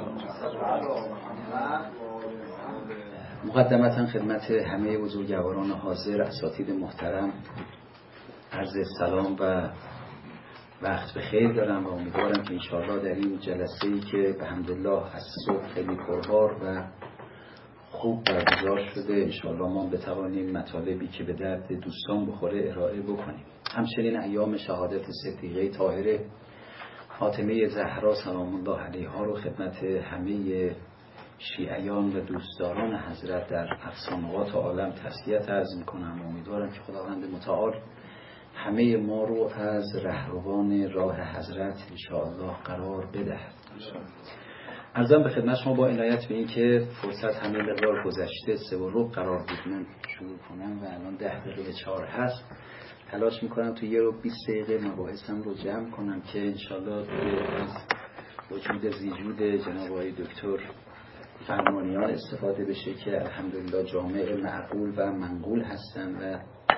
مقدمتا خدمت همه بزرگواران حاضر، اساتید محترم عرض سلام و وقت بخیر دارم و امیدوارم که انشاءالله در این جلسه‌ای که به حمدالله از صبح خیلی پربار و خوب برگزار شده. انشاءالله ما بتوانیم مطالبی که به درد دوستان بخوره ارائه بکنیم. همچنین ایام شهادت صدیقه طاهره فاطمه زهرا سلام الله علیها رو خدمت همه شیعیان و دوستداران حضرت در افسانه‌ات عالم تسلیت عرض میکنم. امیدوارم که خداوند متعال همه ما رو از رهروان راه حضرت انشاءالله قرار بدهد. عرضم به خدمت شما با عنایت به این که فرصت همه مقدار گذشته، سه و ربع قرار بود من شروع کنم و الان ده دقیقه به چهار هست. تلاش میکنم تو یه رو بیست دقیقه مباحثم رو جمع کنم که انشاءالله از وجود زیجود جناب آقای دکتر فرمانیان استفاده بشه که الحمدلله جامع معقول و منقول هستن و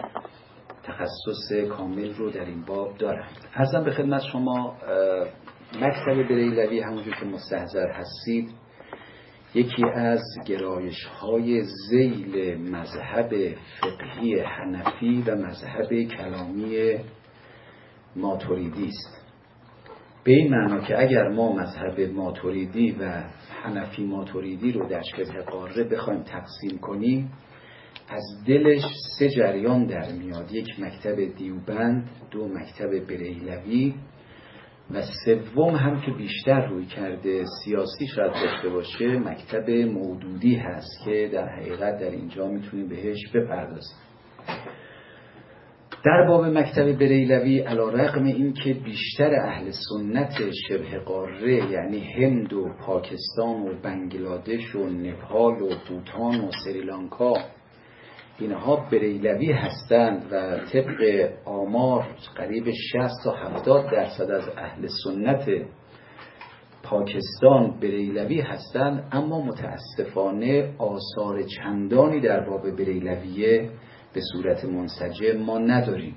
تخصص کامل رو در این باب دارن. عرضم به خدمت شما مکتب بریلوی همونجور که مستحضر هستید یکی از گرایش های ذیل مذهب فقهی حنفی و مذهب کلامی ماتوریدی است. به این معنا که اگر ما مذهب ماتوریدی و حنفی ماتوریدی رو در شبه قاره بخوایم تقسیم کنیم، از دلش سه جریان در میاد. یک مکتب دیوبند، دو مکتب بریلوی و سوم هم که بیشتر روی کرده سیاسی شاید داشته باشه مکتب مودودی هست که در حقیقت در اینجا میتونیم بهش بپردازیم. در باب مکتب بریلوی علی‌رغم این که بیشتر اهل سنت شبه قاره یعنی هند و پاکستان و بنگلادش و نپال و بوتان و سریلانکا اینها بریلوی هستند و طبق آمار قریب شصت تا هفتاد درصد از اهل سنت پاکستان بریلوی هستند، اما متاسفانه آثار چندانی در باب بریلویه به صورت منسجم ما نداریم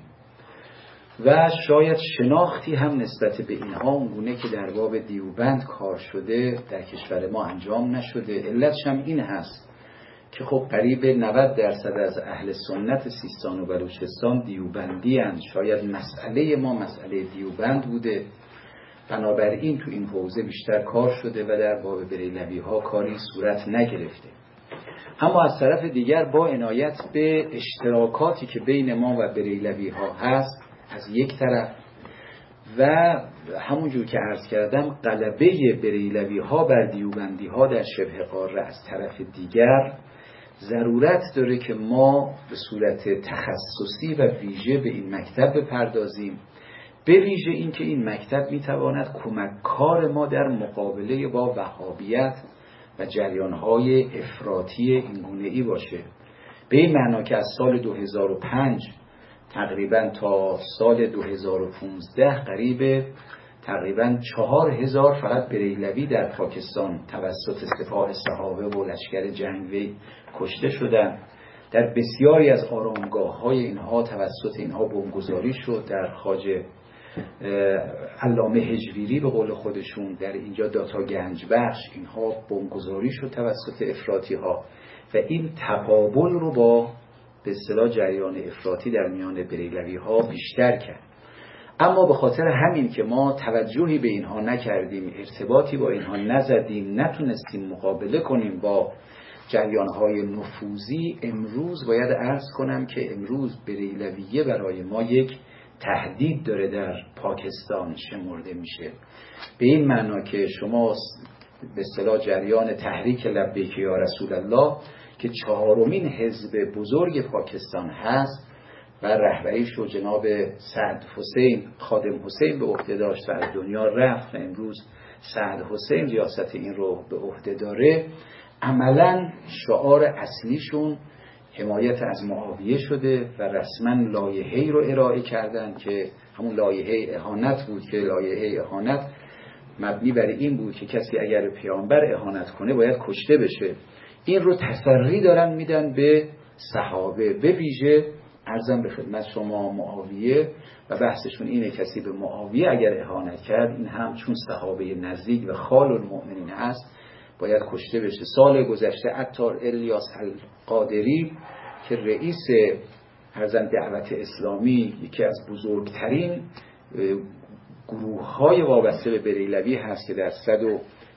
و شاید شناختی هم نسبت به اینها اونگونه که در باب دیوبند کار شده در کشور ما انجام نشده. علتش هم این هست که خب قریب نود درصد از اهل سنت سیستان و بلوچستان دیوبندی هستند. شاید مسئله ما مسئله دیوبند بوده، بنابراین تو این حوزه بیشتر کار شده و در باب بریلوی ها کاری صورت نگرفته. اما از طرف دیگر با عنایت به اشتراکاتی که بین ما و بریلوی ها هست از یک طرف و همونجور که عرض کردم غلبه بریلوی ها بر دیوبندی ها در شبه قاره از طرف دیگر، ضرورت داره که ما به صورت تخصصی و ویژه به این مکتب بپردازیم، به ویژه این که این مکتب میتواند کمککار ما در مقابله با وهابیت و جریانهای افراطی اینگونه‌ای باشه. به این معنا که از سال دو هزار و پنج تقریبا تا سال دو هزار و پانزده قریب تقریبا چهار هزار فقط بریلوی در پاکستان توسط سپاه صحابه و لشکر جنگی کشته شدند. در بسیاری از آرامگاه های اینها توسط اینها بمبگذاری شد. در خواجه علامه هجویری به قول خودشون در اینجا داتا گنج بخش اینها بمبگذاری شد توسط افراطی ها و این تقابل رو با به اصطلاح جریان افراطی در میان بریلوی ها بیشتر کرد. اما به خاطر همین که ما توجهی به اینها نکردیم، ارتباطی با اینها نزدیم، نتونستیم مقابله کنیم با جریانهای نفوذی، امروز باید عرض کنم که امروز بریلویه برای ما یک تهدید داره در پاکستان شمرده میشه. به این معنا که شما به اصطلاح جریان تحریک لبیک یا رسول الله که چهارمین حزب بزرگ پاکستان هست و رهبریش رو جناب سعد حسین خادم حسین به عهده داشت و از دنیا رفت و امروز سعد حسین ریاست این رو به عهده داره، عملاً شعار اصلیشون حمایت از معاویه شده و رسما لایحه‌ای رو ارائه کردن که همون لایحه اهانت بود که لایحه اهانت مبنی بر این بود که کسی اگر پیامبر اهانت کنه باید کشته بشه. این رو تسری دارن میدن به صحابه، به ویژه عرضم به خدمت شما معاویه و بحثشون اینه کسی به معاویه اگر اهانت کرد این هم چون صحابه نزدیک و خال المؤمنین هست باید کشته بشه. سال گذشته عطار الیاس القادری که رئیس عرضم دعوت اسلامی یکی از بزرگترین گروه های وابسته به بریلوی هست که در صد و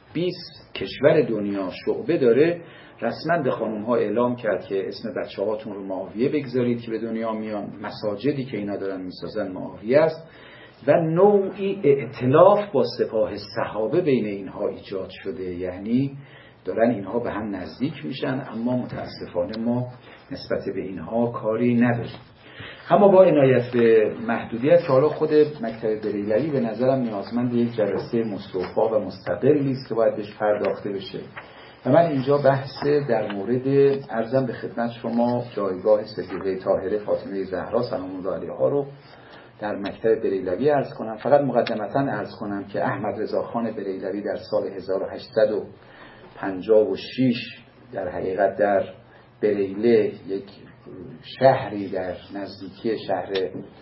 بیست کشور دنیا شعبه داره، رسما به خانم ها اعلام کرد که اسم بچه هاتون رو معاویه بگذارید که به دنیا میان. مساجدی که اینا دارن میسازن معاویه است و نوعی ائتلاف با سپاه صحابه بین اینها ایجاد شده، یعنی دارن اینها به هم نزدیک میشن، اما متاسفانه ما نسبت به اینها کاری نداریم. اما با عنایت به محدودیت که حالا خود مکتب بریلوی به نظرم نیازمند یک جلسه مستوفا و مستقلی است که باید بهش پرداخته بشه و من اینجا بحث در مورد عرضم به خدمت شما جایگاه صدیقه طاهره فاطمه زهرا سلام الله علیها رو در مکتب بریلوی عرض کنم. فقط مقدمتاً عرض کنم که احمد رضا خان بریلوی در سال هزار و هشتصد و پنجاه و شش در حقیقت در بریله، یک شهری در نزدیکی شهر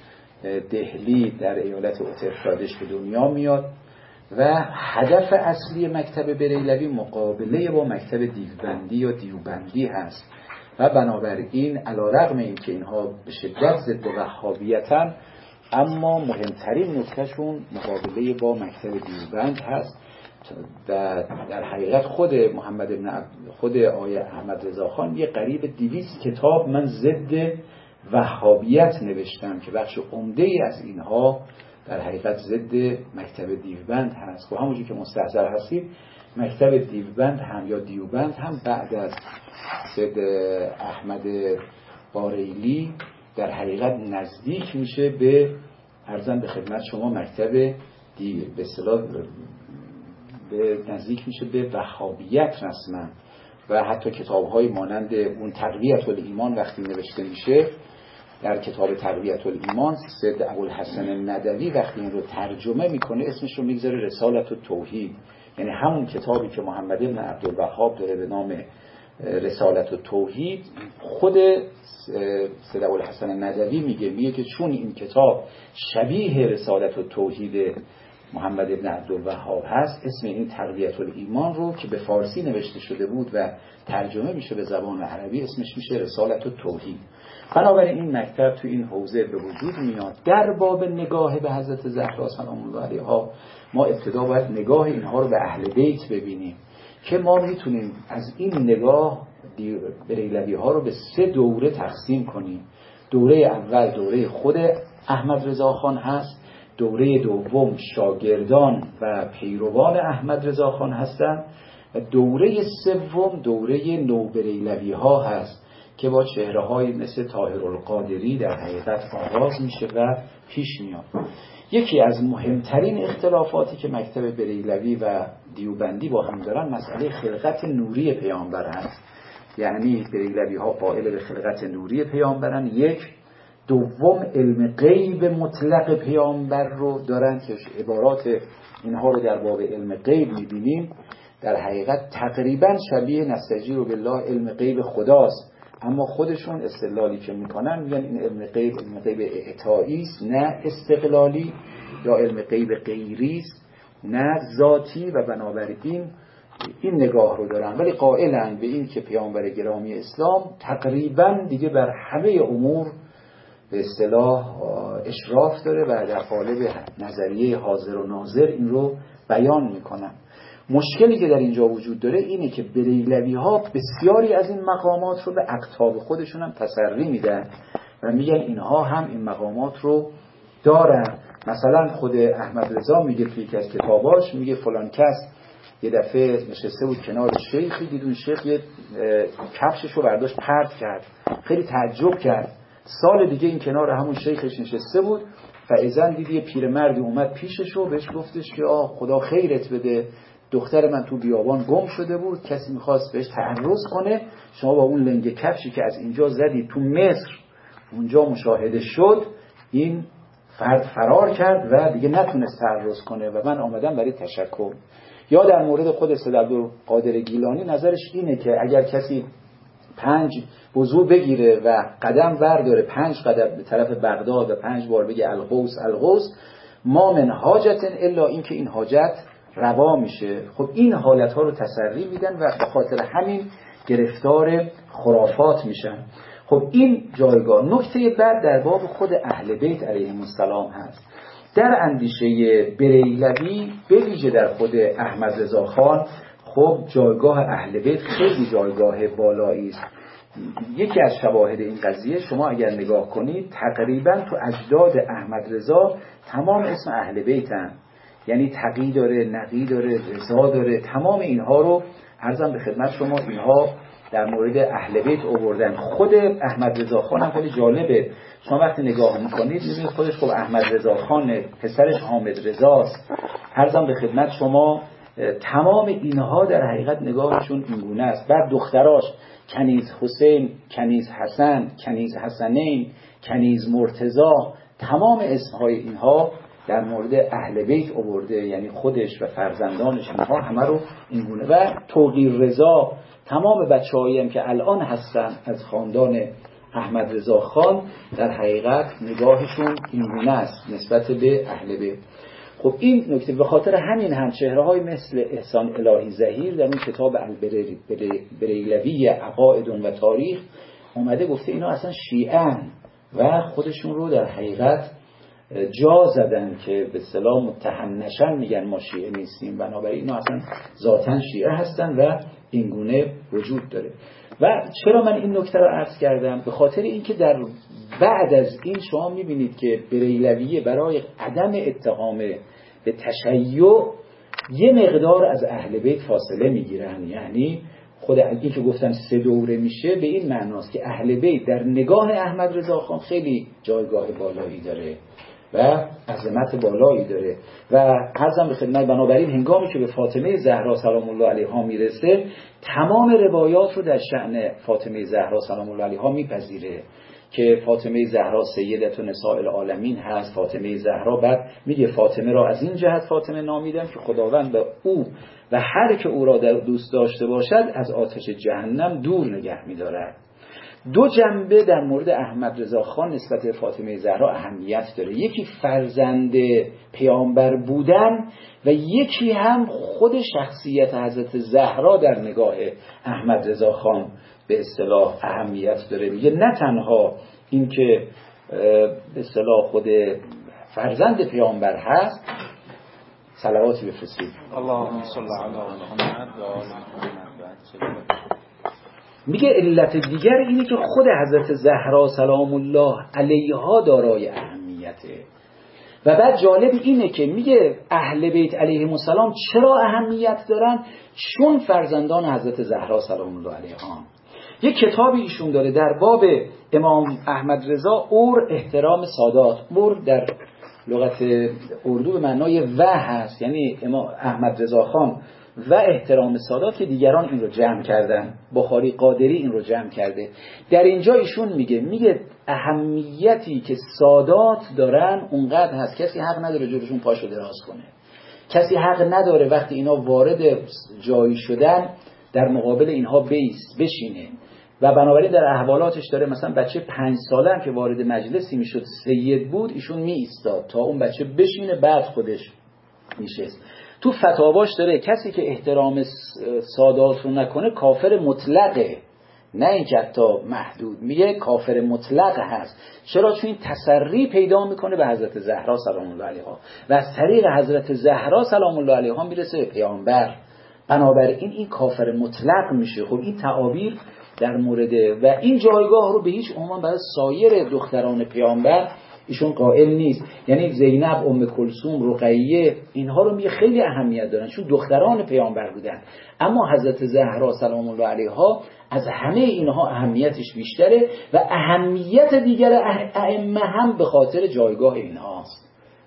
دهلی در ایالت اتر پردش به دنیا میاد و هدف اصلی مکتب بریلوی مقابله با مکتب دیوبندی یا دیوبندی هست و بنابراین علیرغم اینکه اینها به شدت ضد وهابیتن، اما مهمترین نکتهشون مقابله با مکتب دیوبند هست و در حقیقت خود محمد ابن عبد خود آیه احمد رضا خان یه قریب دویست کتاب من ضد وهابیت نوشتم که بخش عمده ای از اینها در حقیقت ضد مکتب دیوبند هست. و همونجور که مستحضر هستید مکتب دیوبند هم یا دیوبند هم بعد از سید احمد باریلی در حقیقت نزدیک میشه به عرضم به خدمت شما مکتب دی به اصطلاح به نزدیک میشه به وهابیت رسما و حتی کتاب‌های مانند اون تقویت الایمان وقتی نوشته میشه در کتاب تقویت الایمان سید ابوالحسن ندوی وقتی این رو ترجمه میکنه اسمش رو میگذاره رسالت التوحید، یعنی همون کتابی که محمد ابن عبدالوهاب داره به نام رسالت التوحید خود سید ابوالحسن ندوی میگه میگه که چون این کتاب شبیه رسالت التوحید محمد ابن عبدالوهاب هست، اسم این تقویت الایمان رو که به فارسی نوشته شده بود و ترجمه میشه به زبان عربی اسمش میشه رسالت التوحید. بنابراین این مکتب تو این حوزه به وجود میاد. در باب نگاه به حضرت زهرا سلام الله علیها ما ابتدا باید نگاه اینها رو به اهل بیت ببینیم که ما میتونیم از این نگاه بریلوی ها رو به سه دوره تقسیم کنیم. دوره اول دوره خود احمد رضا خان هست، دوره دوم شاگردان و پیروان احمد رضا خان هستند و دوره سوم دوره نوبریلوی ها هست که با چهره های مثل طاهرالقادری در حقیقت آغاز میشه و پیش میاد. یکی از مهمترین اختلافاتی که مکتب بریلوی و دیوبندی با هم دارن مسئله خلقت نوری پیامبر هست، یعنی بریلوی ها قائل به خلقت نوری پیامبرن. یک دوم علم غیب مطلق پیامبر رو دارن که عبارات اینها رو در باب علم غیب میبینیم در حقیقت تقریبا شبیه نستجیر بالله علم غیب خداست، اما خودشون استدلالی که میکنن میگن این علم غیب علم غیب اعطایی است نه استقلالی، یا علم غیب غیری است نه ذاتی و بنابراین این نگاه رو دارن، ولی قائلن به این که پیامبر گرامی اسلام تقریبا دیگه بر همه امور به اصطلاح اشراف داره و در قالب نظریه حاضر و ناظر این رو بیان میکنن. مشکلی که در اینجا وجود داره اینه که بریلوی ها بسیاری از این مقامات رو به اقطاب خودشون هم تسری میدن و میگن اینها هم این مقامات رو دارن. مثلا خود احمد رضا میگه توی یکی از کتاباش میگه فلان کس یه دفعه نشسته بود کنار شیخی، دید اون شیخ یه کفشش رو برداشت پرت کرد، خیلی تعجب کرد. سال دیگه این کنار همون شیخش نشسته بود و اذن دید یه پیرمردی اومد پیشش و بهش گفتش که آه خدا خیرت بده، دختر من تو بیابان گم شده بود، کسی میخواست بهش تعرض کنه، شما با اون لنگ کفشی که از اینجا زدی تو مصر اونجا مشاهده شد، این فرد فرار کرد و دیگه نتونست تعرض کنه و من آمدم برای تشکر. یا در مورد خود سید عبدالقادر گیلانی نظرش اینه که اگر کسی پنج وضو بگیره و قدم برداره پنج قدم به طرف بغداد و پنج بار بگه الغوث الغوث ما من حاجت الا این که این حاجت روا میشه. خب این حالت ها رو تسری میدن و به خاطر همین گرفتار خرافات میشن. خب این جایگاه. نکته بعد در باب خود اهل بیت علیهم السلام هست. در اندیشه بریلوی به ویژه در خود احمد رضا خان خب جایگاه اهل بیت خیلی جایگاه بالایی است. یکی از شواهد این قضیه شما اگر نگاه کنید تقریبا تو اجداد احمد رضا تمام اسم اهل بیتن، یعنی تقی داره، نقی داره، رضا داره، تمام اینها رو عرضم به خدمت شما اینها در مورد اهل بیت آوردن. خود احمد رضا خان هم خیلی جالبه، شما وقتی نگاه میکنید میبینید خودش خب احمد رضا خانه، پسرش حامد رضاست. عرضم به خدمت شما تمام اینها در حقیقت نگاهشون اینگونه است. بعد دختراش کنیز حسین، کنیز حسن، کنیز حسنین، کنیز مرتضی، تمام اسمهای اینها در مورد اهل بیت آورده، یعنی خودش و فرزندانش اینها همه رو اینگونه. و توقیر رضا، تمام بچه‌هایی هم که الان هستن از خاندان احمد رضا خان در حقیقت نگاهشون اینگونه است نسبت به اهل بیت. خب این نکته به خاطر همین هم چهره‌های مثل احسان الهی ظهیر در اون کتاب البریلوی عقائد و تاریخ اومده گفته اینا اصلا شیعه‌ان و خودشون رو در حقیقت جا زدن که به اصطلاح متهم نشن، میگن ما شیعه نیستیم، بنابراین اینا اصلا ذاتاً شیعه هستن و اینگونه وجود داره. و چرا من این نکته رو عرض کردم؟ به خاطر اینکه در بعد از این شما میبینید که بریلویه برای عدم اتهام به تشیع یه مقدار از اهل بیت فاصله میگیرن. یعنی خود این که گفتم سه دوره میشه به این معناست که اهل بیت در نگاه احمد رضا خان خیلی جایگاه بالایی داره و عظمت بالایی داره. و عرضم به خدمت بنابراین هنگامی که به فاطمه زهرا سلام الله علیها میرسه تمام روایات رو در شأن فاطمه زهرا سلام الله علیها میپذیره که فاطمه زهرا سیدت نساء العالمین هست. فاطمه زهرا بعد میگه فاطمه را از این جهت فاطمه نامیدم که خداوند به او و هر که او را در دوست داشته باشد از آتش جهنم دور نگه میدارد. دو جنبه در مورد احمد رضا خان نسبت به فاطمه زهرا اهمیت داره، یکی فرزند پیامبر بودن و یکی هم خود شخصیت حضرت زهرا در نگاه احمد رضا خان به اصطلاح اهمیت داره. میگه نه تنها این که به اصطلاح خود فرزند پیامبر هست، صلواتی بفرستید اللهم صل علی محمد و آل محمد. میگه علت دیگر اینه که خود حضرت زهرا سلام الله علیها دارای اهمیته. و بعد جالب اینه که میگه اهل بیت علیهم السلام چرا اهمیت دارن؟ چون فرزندان حضرت زهرا سلام الله علیها. یک کتابی ایشون داره در باب امام احمد رضا، اور احترام سادات. اور در لغت اردو به معنای و هست، یعنی امام احمد رضا خان و احترام سادات که دیگران این رو جمع کردن. بخاری قادری این رو جمع کرده. در اینجا ایشون میگه میگه اهمیتی که سادات دارن اونقدر هست کسی حق نداره جلوشون پاشو دراز کنه، کسی حق نداره وقتی اینا وارد جایی شدن در مقابل اینها بیست بشینه. و بنابراین در احوالاتش داره مثلا بچه پنج ساله هم که وارد مجلسی میشد سید بود ایشون می ایستاد تا اون بچه بشینه بعد خودش میشست. تو فتاواش داره کسی که احترام سادات رو نکنه کافر مطلقه، نه اینکه حتی محدود. میگه کافر مطلق هست. چرا؟ چون این تسری پیدا میکنه به حضرت زهرا سلام الله علیها و از طریق حضرت زهرا سلام الله علیها میرسه به پیامبر، بنابراین این کافر مطلق میشه. خب این تعابیر در مورد و این جایگاه رو به هیچ عنوان برای سایر دختران پیامبر ایشون قائل نیست. یعنی زینب، ام کلثوم، رقیه، اینها رو میگه خیلی اهمیت دارن چون دختران پیامبر بودن، اما حضرت زهرا سلام الله علیها از همه اینها اهمیتش بیشتره و اهمیت دیگر ائمه هم به خاطر جایگاه اینهاست.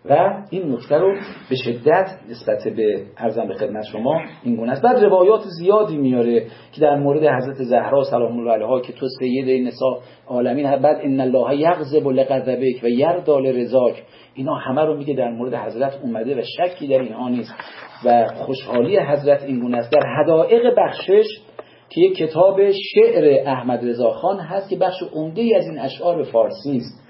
و این نکته رو به شدت نسبت به عرضم به خدمت شما این گونه است. بعد روایات زیادی میاره که در مورد حضرت زهرا سلام الله علیها که تو سید نساء عالمین، بعد ان الله یغضب لغضبک و یرضی لرضاک، اینا همه رو میگه در مورد حضرت اومده و شکی در اینها نیست و خوشحالی حضرت این گونه است. در حدائق بخشش که یک کتاب شعر احمد رضا خان هست که بخش عمده‌ای از این اشعار به فارسی است،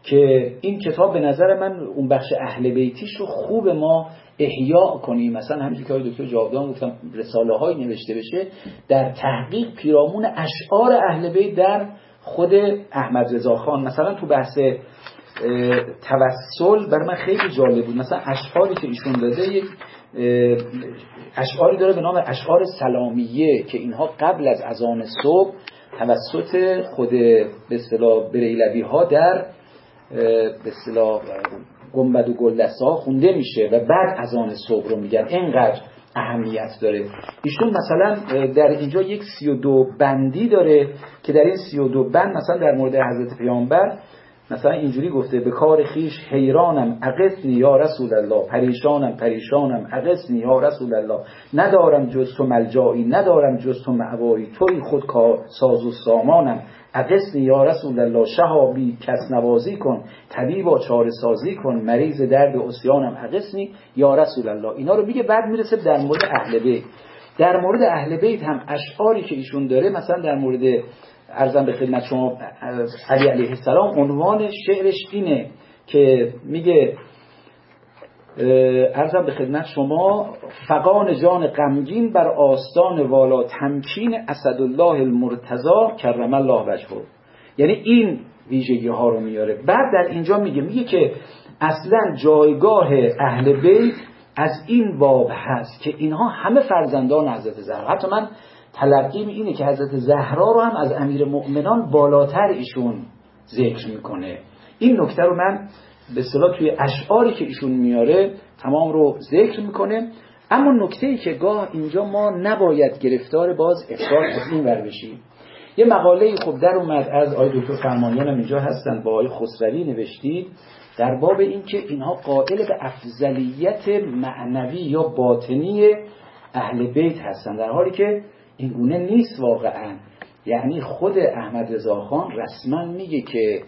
که این کتاب به نظر من اون بخش اهل بیتیش رو خوب ما احیا کنیم. مثلا همین که آقای دکتر جاودان گفتم رساله های نوشته بشه در تحقیق پیرامون اشعار اهل بیت در خود احمد رضا خان. مثلا تو بحث توسل برای من خیلی جالب بود. مثلا اشعاری که ایشون داده، یک اشعاری داره به نام اشعار سلامیه که اینها قبل از اذان صبح توسط خود به اصطلاح بریلوی ها در به اصطلاح گنبد و گلدسته ها خونده میشه و بعد اذان صبح رو میگن. اینقدر اهمیت داره. ایشون مثلا در اینجا یک سی و دو بندی داره که در این سی و دو بند مثلا در مورد حضرت پیامبر مثلا اینجوری گفته: به کار خیش حیرانم اغثنی یا رسول الله، پریشانم پریشانم اغثنی یا رسول الله، ندارم جز تو ملجایی، ندارم جز تو مأوایی، توی خود کار ساز و سامانم، اغثنی یا رسول الله، شهابی کس نوازی کن، طبیبا چاره سازی کن، مریض درد عصیانم، اغثنی یا رسول الله. اینا رو میگه. بعد میرسه در مورد اهل بیت. در مورد اهل بیت هم اشعاری که ایشون داره، مثلا در مورد عرضم به خدمت شما علی علیه السلام، عنوان شعرش اینه که میگه عرضم به خدمت شما: فغان جان غمگین بر آستان والا تمکین اسدالله المرتضی کرم الله وجهه. یعنی این ویژگی ها رو میاره. بعد در اینجا میگه میگه که اصلا جایگاه اهل بیت از این باب هست که اینها همه فرزندان حضرت زهرا. حتی من تلقیم اینه که حضرت زهرا رو هم از امیر مؤمنان بالاتر ایشون ذکر میکنه. این نکته رو من به اصطلاح توی اشعاری که ایشون میاره تمام رو ذکر میکنه. اما نکته‌ای که گاه اینجا ما نباید گرفتار باز افراط از این ور بشیم. یه مقاله‌ای خب در اومد از آقای دکتر فرمانیان هم اینجا هستن، با آقای خسروی نوشتید در باب این که اینها قائل به افضلیت معنوی یا باطنی اهل بیت هستن، در حالی که این گونه نیست واقعا. یعنی خود احمد رضا خان رسما میگه که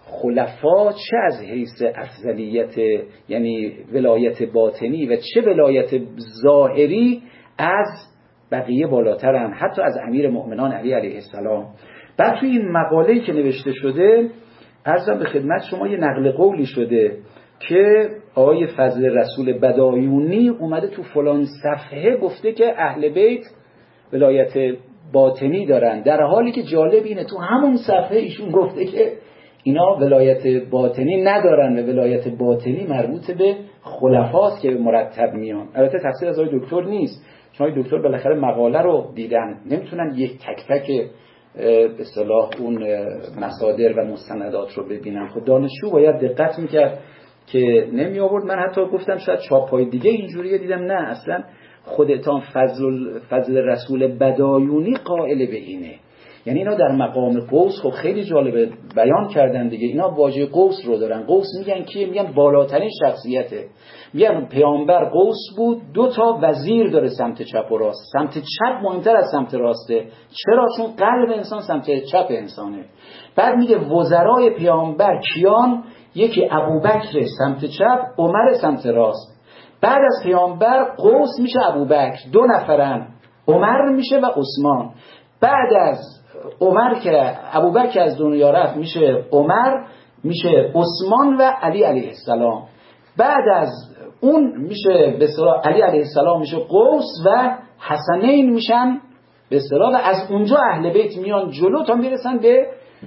خلفا چه از حیث افضلیت یعنی ولایت باطنی و چه ولایت ظاهری از بقیه بالاترن، حتی از امیر مؤمنان علی علیه السلام. بعد توی این مقاله‌ای که نوشته شده عرضم به خدمت شما یه نقل قولی شده که آقای فضل رسول بدایونی اومده تو فلان صفحه گفته که اهل بیت ولایت باطنی دارن، در حالی که جالب اینه تو همون صفحه ایشون گفته که اینا ولایت باطنی ندارن و ولایت باطنی مربوط به خلفاست که به مرتب میان. البته تفسیر از آقای دکتر نیست، چون آقای دکتر بالاخره مقاله رو دیدن، نمیتونن یک تک تک به اصطلاح اون مصادر و مستندات رو ببینن. خود دانشجو باید دقت میکرد که نمی آورد. من حتی گفتم شاید چاپای دیگه اینجوریه، دیدم نه، اصلا خودتان فضل, فضل رسول بدایونی قائل به اینه. یعنی اینا در مقام قوس خب خیلی جالبه بیان کردن دیگه. اینا واژه قوس رو دارن. قوس میگن کیه؟ میگن بالاترین شخصیته. میگن پیامبر قوس بود، دو تا وزیر داره سمت چپ و راست. سمت چپ مهمتر از سمت راسته. چرا؟ چون قلب انسان سمت چپ انسانه. بعد میگه وزرای پیامبر کیان؟ یکی ابوبکر سمت چپ، عمر سمت راست. بعد از پیامبر قوس میشه ابوبکر، دو نفرن، عمر میشه و عثمان. بعد از عمر که ابوبکر از دنیا رفت میشه عمر، میشه عثمان و علی علیه السلام. بعد از اون میشه به اصطلاح علی علیه السلام میشه قوس و حسنین میشن به اصطلاح، و از اونجا اهل بیت میان جلو تا میرسن به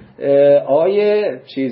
آیه چیز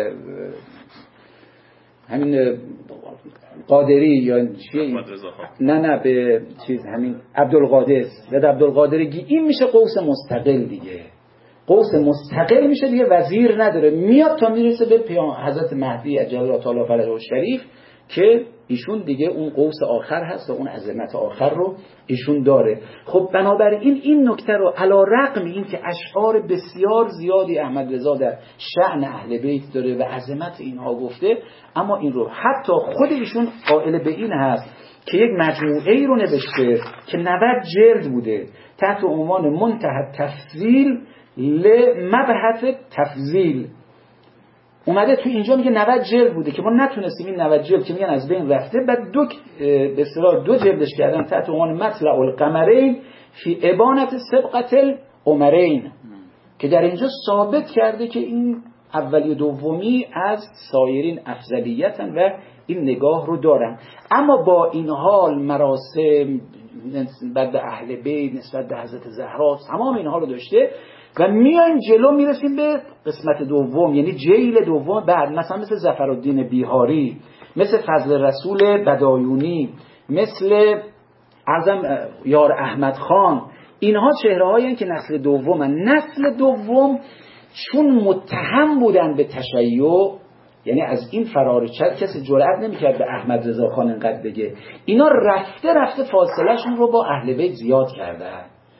همین قادری یا چیه، نه نه به چیز همین عبدالقادر یا عبدالقادرگی. این میشه قوس مستقل دیگه. قوس مستقل میشه دیگه، وزیر نداره، میاد تا میرسه به حضرت مهدی عجل الله تعالی فرجه الشریف که ایشون دیگه اون قوس آخر هست و اون عظمت آخر رو ایشون داره. خب بنابراین این نکته رو علی رغم این که اشعار بسیار زیادی احمد رضا در شأن اهل بیت داره و عظمت اینها گفته، اما این رو حتی خود ایشون قائل به این هست که یک مجموعه ای رو نوشته که نود جلد بوده تحت عنوان منتهى تفضیل لمبحث تفضیل. اومده تو اینجا میگه نود جلد بوده که ما نتونستیم این نود جلد که میگن از بین رفته. بعد دو به اصطلاح دو جلدش کردن تحت عنوان مطلع القمرین فی ابانت سبقت العمرین که در اینجا ثابت کرده که این اولی و دومی از سایرین افضلیتن و این نگاه رو دارن. اما با این حال مراسم نسبت به اهل بیت، نسبت به حضرت زهرا، تمام اینها رو داشته. و میایم جلو میرسیم به قسمت دوم، یعنی جیل دوم. بعد مثلا مثل ظفرالدین بیهاری، مثل فضل رسول بدایونی، مثل اعظم یار احمد خان، اینها چهره هایی که نسل دومن. نسل دوم چون متهم بودن به تشیع، یعنی از این فرار کسی جرئت نمیکرد به احمد رضا خان اینقدر بگه، اینا رفته رفته فاصله شون رو با اهل بیت زیاد کردن.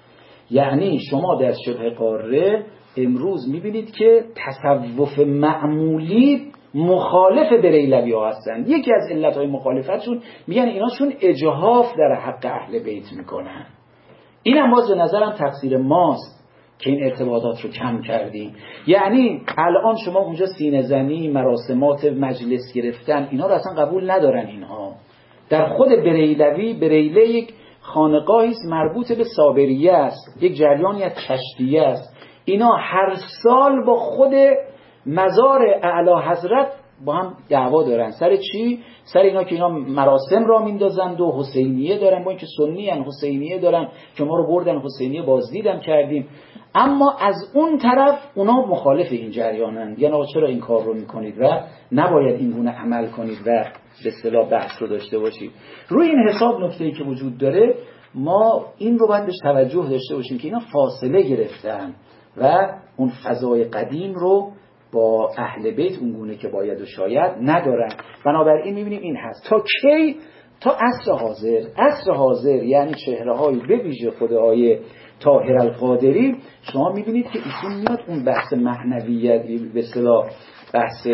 یعنی شما در شبه قاره امروز میبینید که تصوف معمولی مخالف بریلوی ها هستن. یکی از علتهای مخالفتشون میگن اینا چون اجحاف در حق اهل بیت میکنن. این هم باز به نظرم تقصیر ماست که این ارتباطات رو کم کردیم. یعنی الان شما اونجا سینه زنی، مراسمات مجلس گرفتن، اینا رو اصلا قبول ندارن. اینها در خود بریلوی، بریله یک خانقاهی است مربوط به صابریه است، یک جریانی از چشتیه است. اینا هر سال با خود مزار اعلی حضرت با هم دعوا دارن. سر چی؟ سر اینا که اینا مراسم را میندازند و حسینیه دارن، با اینکه سنی ان حسینیه دارن که ما رو بردن حسینیه بازدیدم کردیم. اما از اون طرف اونا مخالف این جریانن، یعنی آقا چرا این کار رو میکنید و نباید این گونه عمل کنید و به اصطلاح بحث رو داشته باشید. روی این حساب نکته‌ای که وجود داره ما این رو باید بهش توجه داشته باشیم که اینا فاصله گرفتن و اون فضای قدیم رو با اهل بیت اون گونه که باید و شاید ندارن. بنابراین میبینیم این هست. تا کی؟ تا عصر حاضر. عصر حاضر یعنی چهره‌های به ویژه خدای طاهر القادری، شما میبینید که ایشون میاد اون بحث معنویت، به اصطلاح بحث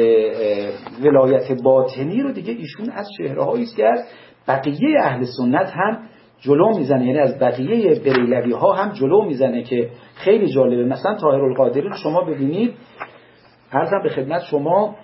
ولایت باطنی رو دیگه ایشون از چهره‌هایی است که از بقیه اهل سنت هم جلو میزنه، یعنی از بقیه بریلوی ها هم جلو میزنه که خیلی جالبه. مثلا طاهر القادری رو شما ببینید، عرضم به خدمت شما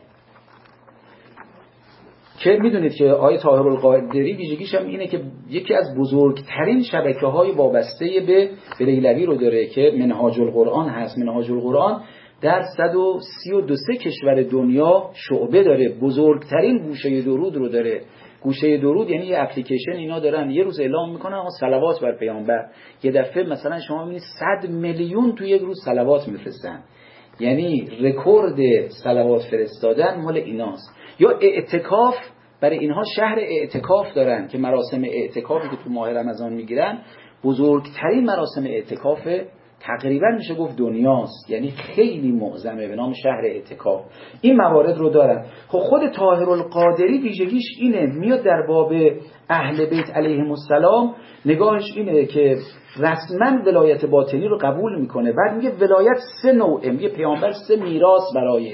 که میدونید که آیه طاهر القادری ویژگیش هم اینه که یکی از بزرگترین شبکه‌های وابسته به بریلوی رو داره که منهاج القرآن هست. منهاج القرآن در صد و سی و دو کشور دنیا شعبه داره، بزرگترین گوشه درود رو داره. گوشه درود یعنی یه اپلیکیشن اینا دارن، یه روز اعلام میکنن اما صلوات بر پیامبر، یه دفعه مثلا شما میبینید صد میلیون تو یک روز صلوات میفرستن، یعنی رکورد صلوات فرستادن مال ایناست. یا اعتکاف، برای اینها شهر اعتکاف دارن که مراسم اعتکافی که تو ماه رمضان میگیرن بزرگترین مراسم اعتکاف تقریبا میشه گفت دنیاست، یعنی خیلی معظمه به نام شهر اعتکاف. این موارد رو دارن. خب خود طاهر القادری ویژگیش اینه، میاد در باب اهل بیت علیهم السلام نگاهش اینه که رسما ولایت باطنی رو قبول میکنه. بعد میگه ولایت سه نوعه، میگه پیامبر سه میراث برای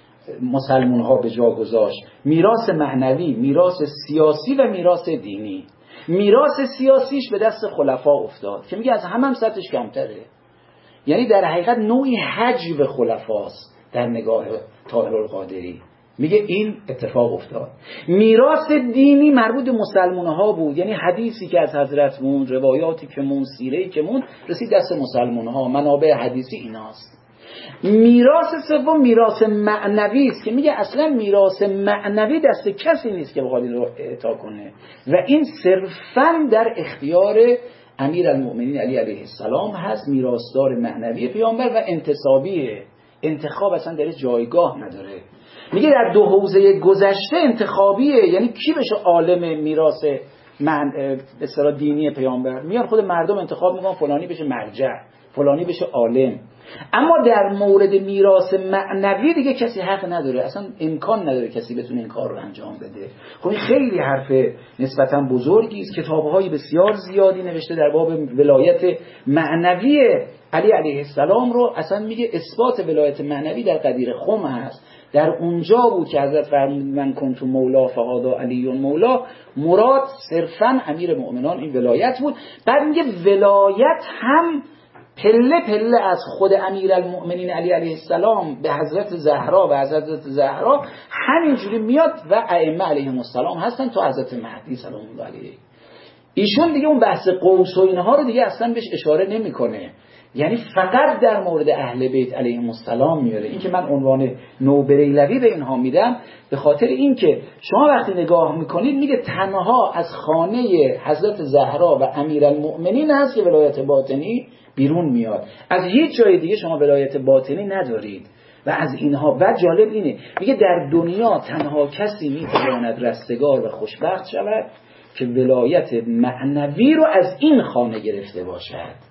مسلمان ها به جا گذاشت: میراث معنوی، میراث سیاسی و میراث دینی. میراث سیاسیش به دست خلفا افتاد که میگه از همه هم سطحش کمتره، یعنی در حقیقت نوعی حجب خلفاست در نگاه طاهر القادری. میگه این اتفاق افتاد. میراث دینی مربوط به مسلمان ها بود، یعنی حدیثی که از حضرت مون، روایاتی که مون، سیره‌ای که مون رسید دست مسلمان ها، منابع حدیثی ایناست. میراث سوم میراث معنوی است که میگه اصلا میراث معنوی دست کسی نیست که بخواد این رو اعطا کنه و این صرفاً در اختیار امیرالمؤمنین علی علیه السلام هست. میراثدار معنوی پیامبر و انتصابیه، انتخاب اصلا در جایگاه نداره. میگه در دو حوزه گذشته انتخابیه، یعنی کی بشه عالم میراث من به اصطلاح دینی پیامبر؟ میان خود مردم انتخاب میکنن فلانی بشه مرجع، فلانی بشه عالم. اما در مورد میراث معنوی دیگه کسی حق نداره، اصلا امکان نداره کسی بتونه این کار رو انجام بده. خب این خیلی حرف نسبتا بزرگی است. کتاب‌های بسیار زیادی نوشته در باب ولایت معنوی علی علیه السلام رو. اصلا میگه اثبات ولایت معنوی در قدیر خم هست. در اونجا بود که حضرت فرمود من کنت مولا فهذا علی مولا، مراد صرفا امیر مؤمنان این ولایت بود. بعد میگه ولایت هم پله پله از خود امیرالمؤمنین علی علیه السلام به حضرت زهرا و حضرت زهرا همینجوری میاد و ائمه علیهم السلام هستن تا حضرت مهدی سلام الله علیه. ایشون دیگه اون بحث قوس و اینها رو دیگه اصلا بهش اشاره نمیکنه، یعنی فقط در مورد اهل بیت علیهم السلام میاره. این که من عنوان نوبریلوی به اینها میدم به خاطر این که شما وقتی نگاه میکنید میگه تنها از خانه حضرت زهرا و امیرالمؤمنین هست که ولایت باطنی بیرون میاد، از هیچ جای دیگه شما ولایت باطنی ندارید. و از اینها و جالب اینه میگه در دنیا تنها کسی میتواند رستگار و خوشبخت شود که ولایت معنوی رو از این خانه گرفته باشد.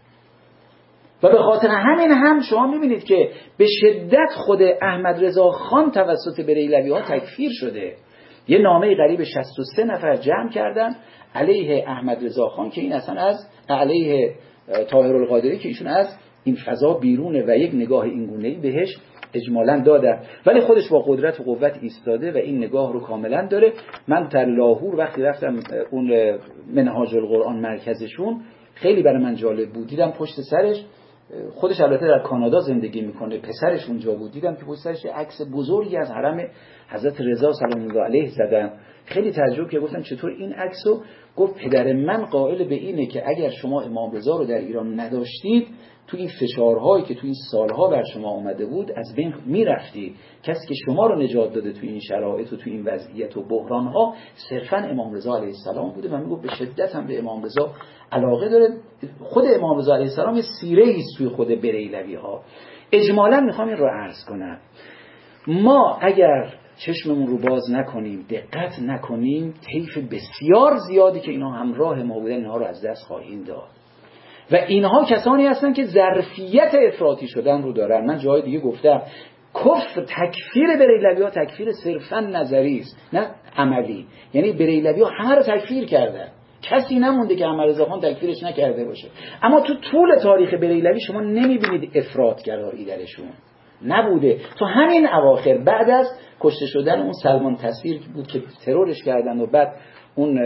و به خاطر همین هم شما میبینید که به شدت خود احمد رضا خان توسط بریلوی ها تکفیر شده. یه نامه قریب شصت و سه نفر جمع کردن علیه احمد رضا خان که این اصلا از علیه طاهر القادری که ایشون از این فضا بیرونه و یک نگاه اینگونه‌ای بهش اجمالاً دادن، ولی خودش با قدرت و قوت ایستاده و این نگاه رو کاملاً داره. من در لاهور وقتی رفتم اون منهاج القرآن مرکزشون خیلی برای من جالب بود، دیدم پشت سرش، خودش البته در کانادا زندگی میکنه، پسرش اونجا بود، دیدم که پشت سرش عکس بزرگی از حرم حضرت رضا سلام الله علیه زدن. خیلی تعجب که گفتم چطور این عکسو؟ گفت پدر من قائل به اینه که اگر شما امام رضا رو در ایران نداشتید تو این فشارهایی که تو این سالها بر شما اومده بود از بین میرفتید. کسی که شما رو نجات داده تو این شرایط و تو این وضعیت و بحرانها صرفا امام رضا علیه السلام بوده. من میگم به شدت هم به امام رضا علاقه داره. خود امام رضا علیه السلام یه سیره ایست توی خود بریلوی ها. اجمالا میخوام این رو عرض کنم، ما اگر چشممون رو باز نکنیم، دقت نکنیم، طیف بسیار زیادی که اینا همراه ما بودن اینها رو از دست خواهیم داد. و اینها کسانی هستن که ظرفیت افراطی شدن رو دارن. من جای دیگه گفتم کفر تکفیر بریلوی ها تکفیر صرفا نظری است نه عملی، یعنی بریلوی ها همه رو تکفیر کردن، کسی نمونده که احمد رضا خان تکفیرش نکرده باشه. اما تو طول تاریخ بریلوی شما نمیبینید افراطگرایی درشون نبوده. تو همین اواخر بعد از کشته شدن اون سلمان تصویر بود که ترورش کردن و بعد اون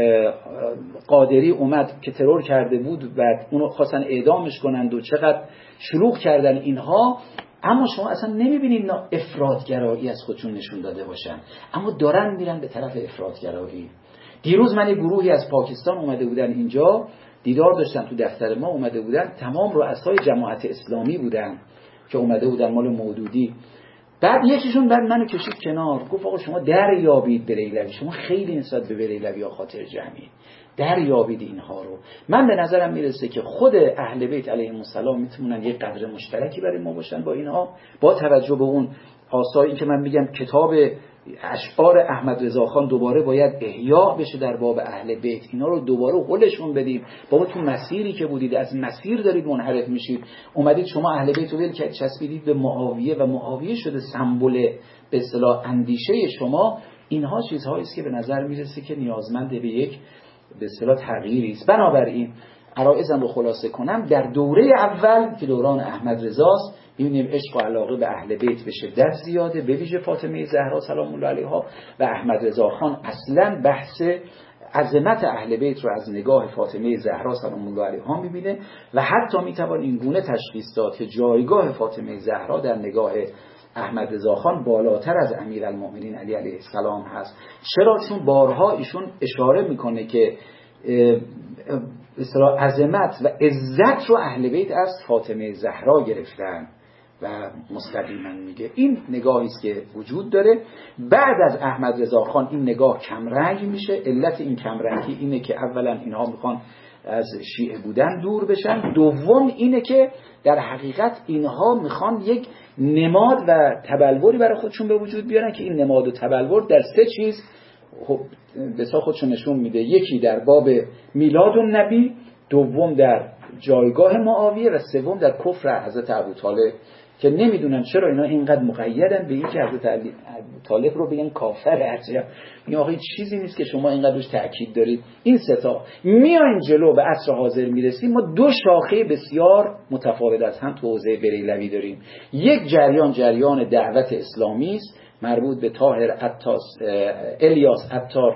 قادری اومد که ترور کرده بود، بعد اونو خواستن اعدامش کنند و چقدر شلوغ کردن اینها، اما شما اصلا نمیبینید اینا افراطگرایی از خودشون نشون داده باشن، اما دارن میرن به طرف افراطگرایی. دیروز من یه گروهی از پاکستان اومده بودن اینجا، دیدار داشتن تو دفتر ما، اومده بودن تمام رؤسای جماعت اسلامی بودن که اومده بودن مال مودودی. بعد یکیشون بعد منو کشید کنار، گفت آقا شما دریابید بریلوی، شما خیلی نسبت به بریلوی ها خاطر جمعی، دریابید اینها رو. من به نظرم میرسه که خود اهل بیت علیهم السلام میتونن یک قدر مشترکی برای ما باشن با اینها، با توجه به اون آثاری که من میگم کتاب اشعار احمد رضا خان دوباره باید احیا بشه در باب اهل بیت، اینا رو دوباره هلشون بدیم. بابا تو مسیری که بودید از مسیر دارید منحرف میشید، اومدید شما اهل بیت رو ول که چسبیدید به معاویه و معاویه شده سمبل به اصطلاح اندیشه شما. اینها چیزهایی است که به نظر میرسه که نیازمند به یک به اصطلاح تغییری است. بنابراین عرایضم رو خلاصه کنم، در دوره اول که دوران احمد رضاست می‌بینیم عشق و علاقه به اهل بیت به شدت زیاده، به ویژه فاطمه زهرا سلام الله علیها، و احمد رضا خان اصلاً بحث عظمت اهل بیت رو از نگاه فاطمه زهرا سلام الله علیها می‌بینه و حتی می‌توان این گونه تشخیص داد که جایگاه فاطمه زهرا در نگاه احمد رضا خان بالاتر از امیرالمؤمنین علی علیه السلام هست. چرا؟ چون بارها ایشون اشاره میکنه که به اصطلاح عظمت و عزت رو اهل بیت از فاطمه زهرا گرفتن و مستقیما میگه این نگاهی است که وجود داره. بعد از احمد رضا خان این نگاه کمرنگ میشه. علت این کمرنگی اینه که اولا اینها میخوان از شیعه بودن دور بشن، دوم اینه که در حقیقت اینها میخوان یک نماد و تبلوری برای خودشون به وجود بیارن که این نماد و تبلور در سه چیز به سا خودشون نشون میده. یکی در باب میلاد النبی، دوم در جایگاه معاویه و سوم در کفر حضرت ابوطالب، که نمیدونم چرا اینا اینقدر مقیدن به اینکه حضرت ابوطالب رو بگن کافر. عجب، این آخه چیزی نیست که شما اینقدر روش تاکید دارید. این سه تا میایم جلو به عصر حاضر میرسیم، ما دو شاخه بسیار متفاوت از هم تو حوزه بریلوی داریم. یک جریان جریان دعوت اسلامی است مربوط به طاهر عطاس الیاس عطار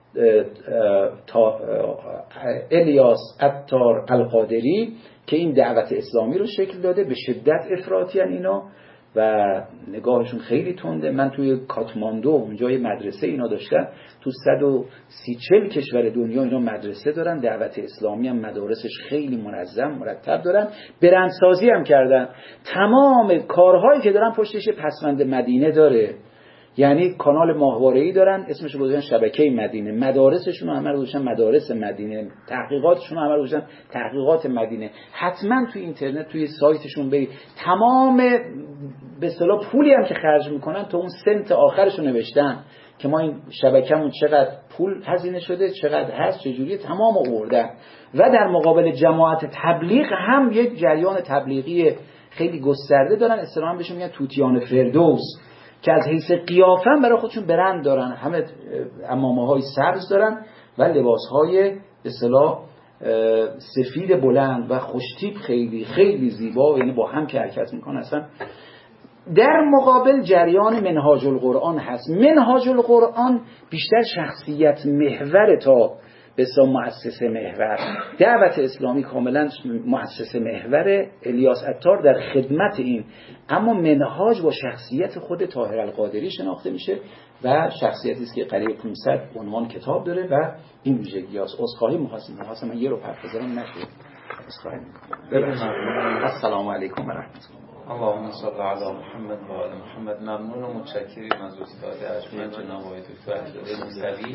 الیاس عطار القادری که این دعوت اسلامی رو شکل داده، به شدت افراطی ان اینا و نگاهشون خیلی تنده. من توی کاتماندو اونجا یه مدرسه اینا داشتم، تو صد و سی چل کشور دنیا اینا مدرسه دارن، دعوت اسلامی هم مدارسش خیلی منظم مرتب دارن، برندسازی هم کردن. تمام کارهایی که دارن پشتش پسوند مدینه داره، یعنی کانال ماهواره‌ای دارن اسمش رو گذاشتن شبکه مدینه، مدارسشون رو همه رو گذاشتن مدارس مدینه، تحقیقاتشون رو همه رو گذاشتن تحقیقات مدینه. حتما توی اینترنت توی سایتشون برید، تمام به اصطلاح پولی هم که خرج میکنن تو اون سنت آخرش رو نوشتن که ما این شبکه‌مون چقدر پول هزینه شده، چقدر هست، چجوریه، تمام آوردن. و در مقابل جماعت تبلیغ هم یک جریان تبلیغی خیلی گسترده دارن، اصطلاحاً بهشون میگن توتیان فردوس، که از حیث قیافه برای خودشون برند دارن، همه عمامه‌های سبز دارن و لباس‌های به اصطلاح سفید بلند و خوشتیپ، خیلی خیلی زیبا، یعنی با هم که حرکت میکنن. اصلا در مقابل جریان منهاج القرآن هست. منهاج القرآن بیشتر شخصیت محور تا به اصطلاح مؤسسه محور. دعوت اسلامی کاملا مؤسسه محور، الیاس عطار در خدمت این، اما منهاج با شخصیت خود طاهر القادری شناخته میشه و شخصیتی است که قریب پانصد عنوان کتاب داره و این ویژگی‌هاست. عذرخواهی می‌خواستم می‌خواستم من یه رو حرف بزنم نشد. عذرخواهی می‌کنم. السلام علیکم و رحمت الله. اللهم صل علی محمد و آل محمد. ممنون و متشکریم از استاد ارجمند جناب آقای دکتر علیزاده موسوی.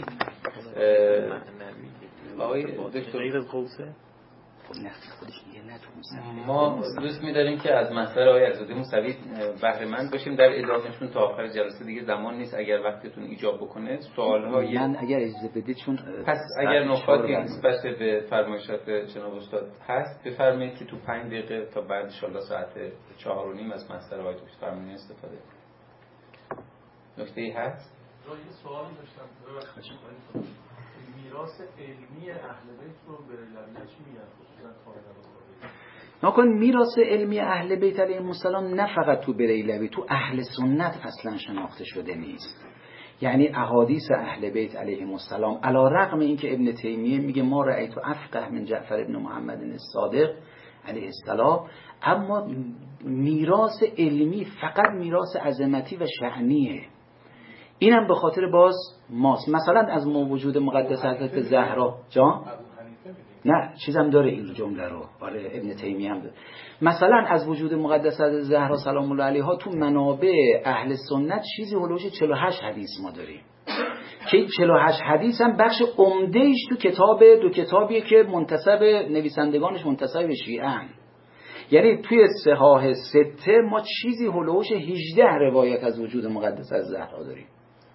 آقای دکتر غیر از قوسه ما دوست می‌داریم که از مطلب آقای علیزاده موسوی بهره مند باشیم در ادامهشون تا آخر جلسه. دیگه زمان نیست، اگر وقتتون ایجاب بکنه سوال‌های من اگر اجازه بدید، چون پس اگر نکاتی نسبت به فرمایشات جناب استاد هست بفرمایید که تو پنج دقیقه تا بعد ان شاءالله ساعت چهار و نیم از مطلب آقای دکتر فرمانی استفاده کنیم. نکته‌ای هست؟ یه سوالی داشتم. ببخشید میراث علمی اهل بیت رو به لبیه چی میگن؟ خصوصا طاهر نکن میراث علمی اهل بیت علیهم السلام نه فقط تو بریلوی، تو اهل سنت اصلا شناخته شده نیست. یعنی احادیث اهل بیت علیهم السلام علی رغم اینکه ابن تیمیه میگه ما رأیت افقه من جعفر ابن محمد الصادق علیه السلام، اما میراث علمی فقط میراث عظمتی و شأنیه. اینم به خاطر باز ماست. مثلا از موجود مقدس حضرت زهرا جان نه چیزم داره این جمله رو، آره ابن تیمیه هم داره. مثلا از وجود مقدس حضرت زهرا سلام الله علیها تو منابع اهل سنت چیزی هلوش چهل و هشت حدیث ما داریم که چهل و هشت حدیث هم بخش عمده‌ایش تو کتاب دو کتابیه که منتسب نویسندگانش منتسب به شیعه ان. یعنی توی صحاح سته ما چیزی هلوش هجده روایت از وجود مقدس از زهرا داریم.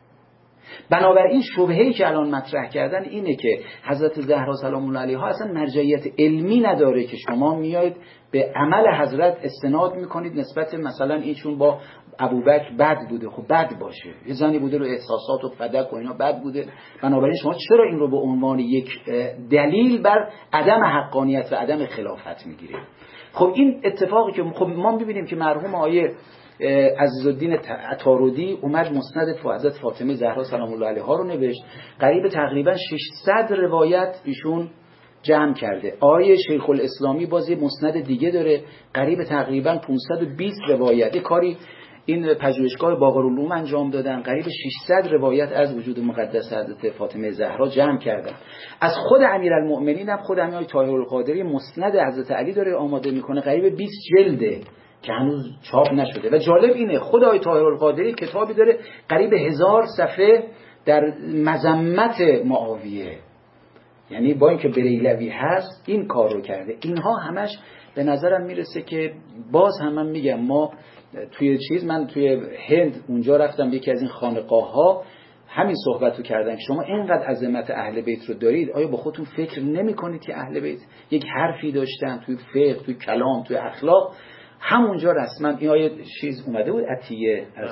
بنابراین شبهه‌ای که الان مطرح کردن اینه که حضرت زهرا سلام الله علیها اصلا مرجعیت علمی نداره که شما میایید به عمل حضرت استناد میکنید نسبت مثلا ایشون با ابوبکر بد بوده. خب بد باشه، یه زنی بوده رو احساسات و فدک و اینا بد بوده، بنابراین شما چرا این رو به عنوان یک دلیل بر عدم حقانیت و عدم خلافت میگیرید؟ خب این اتفاقی که خب ما میبینیم که مرحوم آیه عزیزالدین عطاردی اومد مسند حضرت فاطمه زهرا سلام الله علیها رو نوشت، قریب تقریبا ششصد روایت ایشون جمع کرده. آیه شیخ الاسلامی باز یه مسند دیگه داره، قریب تقریبا پانصد و بیست روایت. یه کاری این پژوهشگاه باقرالعلوم انجام دادن، قریب ششصد روایت از وجود مقدس حضرت فاطمه زهرا جمع کردن. از خود امیرالمؤمنین هم خود امیرآقای طاهر القادری مسند حضرت علی داره آماده میکنه، قریب بیست جلده که هنوز چاپ نشده. و جالب اینه خود آقای طاهر القادری کتابی داره قریب هزار صفحه در مذمت معاویه، یعنی با اینکه بریلوی هست این کار رو کرده. اینها همش به نظرم میرسه که باز هم من میگم ما توی چیز من توی هند اونجا رفتم یکی از این خانقاه ها همین صحبت رو کردن که شما اینقدر عظمت اهل بیت رو دارید، آیا با خودتون فکر نمی کنید که اهل بیت یک حرفی داشتن توی فقه، توی کلام، توی اخلاق؟ همونجا رسما این آیه چیز اومده بود، عطیه از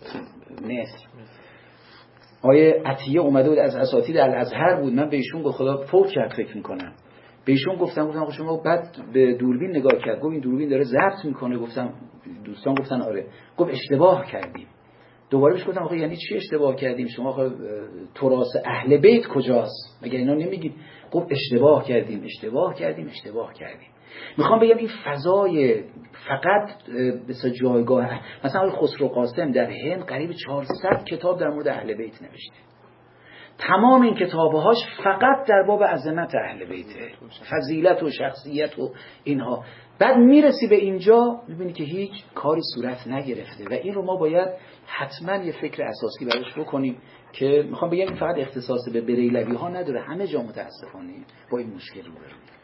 مصر، آیه عطیه اومده بود از اساتید الازهر بود. من به ایشون گفت خدا فوت کرد فکر میکنم، به ایشون گفتم گفتم آقا شما بعد به دوربین نگاه کرد، گفت این دوربین داره ضبط میکنه. گفتم دوستان گفتن آره. گفت اشتباه کردیم. دوباره بهش گفتم آقا یعنی چی اشتباه کردیم؟ شما آقا تراث اهل بیت کجاست؟ مگه اینا نمیگید؟ خب اشتباه کردیم اشتباه کردیم اشتباه کردیم. میخوام بگم این فضای فقط مثلا جایگاه، مثلا آقای خسرو قاسم در هند قریب چهارصد کتاب در مورد اهل بیت نوشته. تمام این کتابهاش فقط در باب عظمت اهل بیته، فضیلت و شخصیت و اینها. بعد میرسی به اینجا میبینی که هیچ کاری صورت نگرفته و این رو ما باید حتما یه فکر اساسی براش بکنیم که میخوام بگم این فقط اختصاص به بریلوی ها نداره، همه جا متاسفانه با این مشکل رو داریم.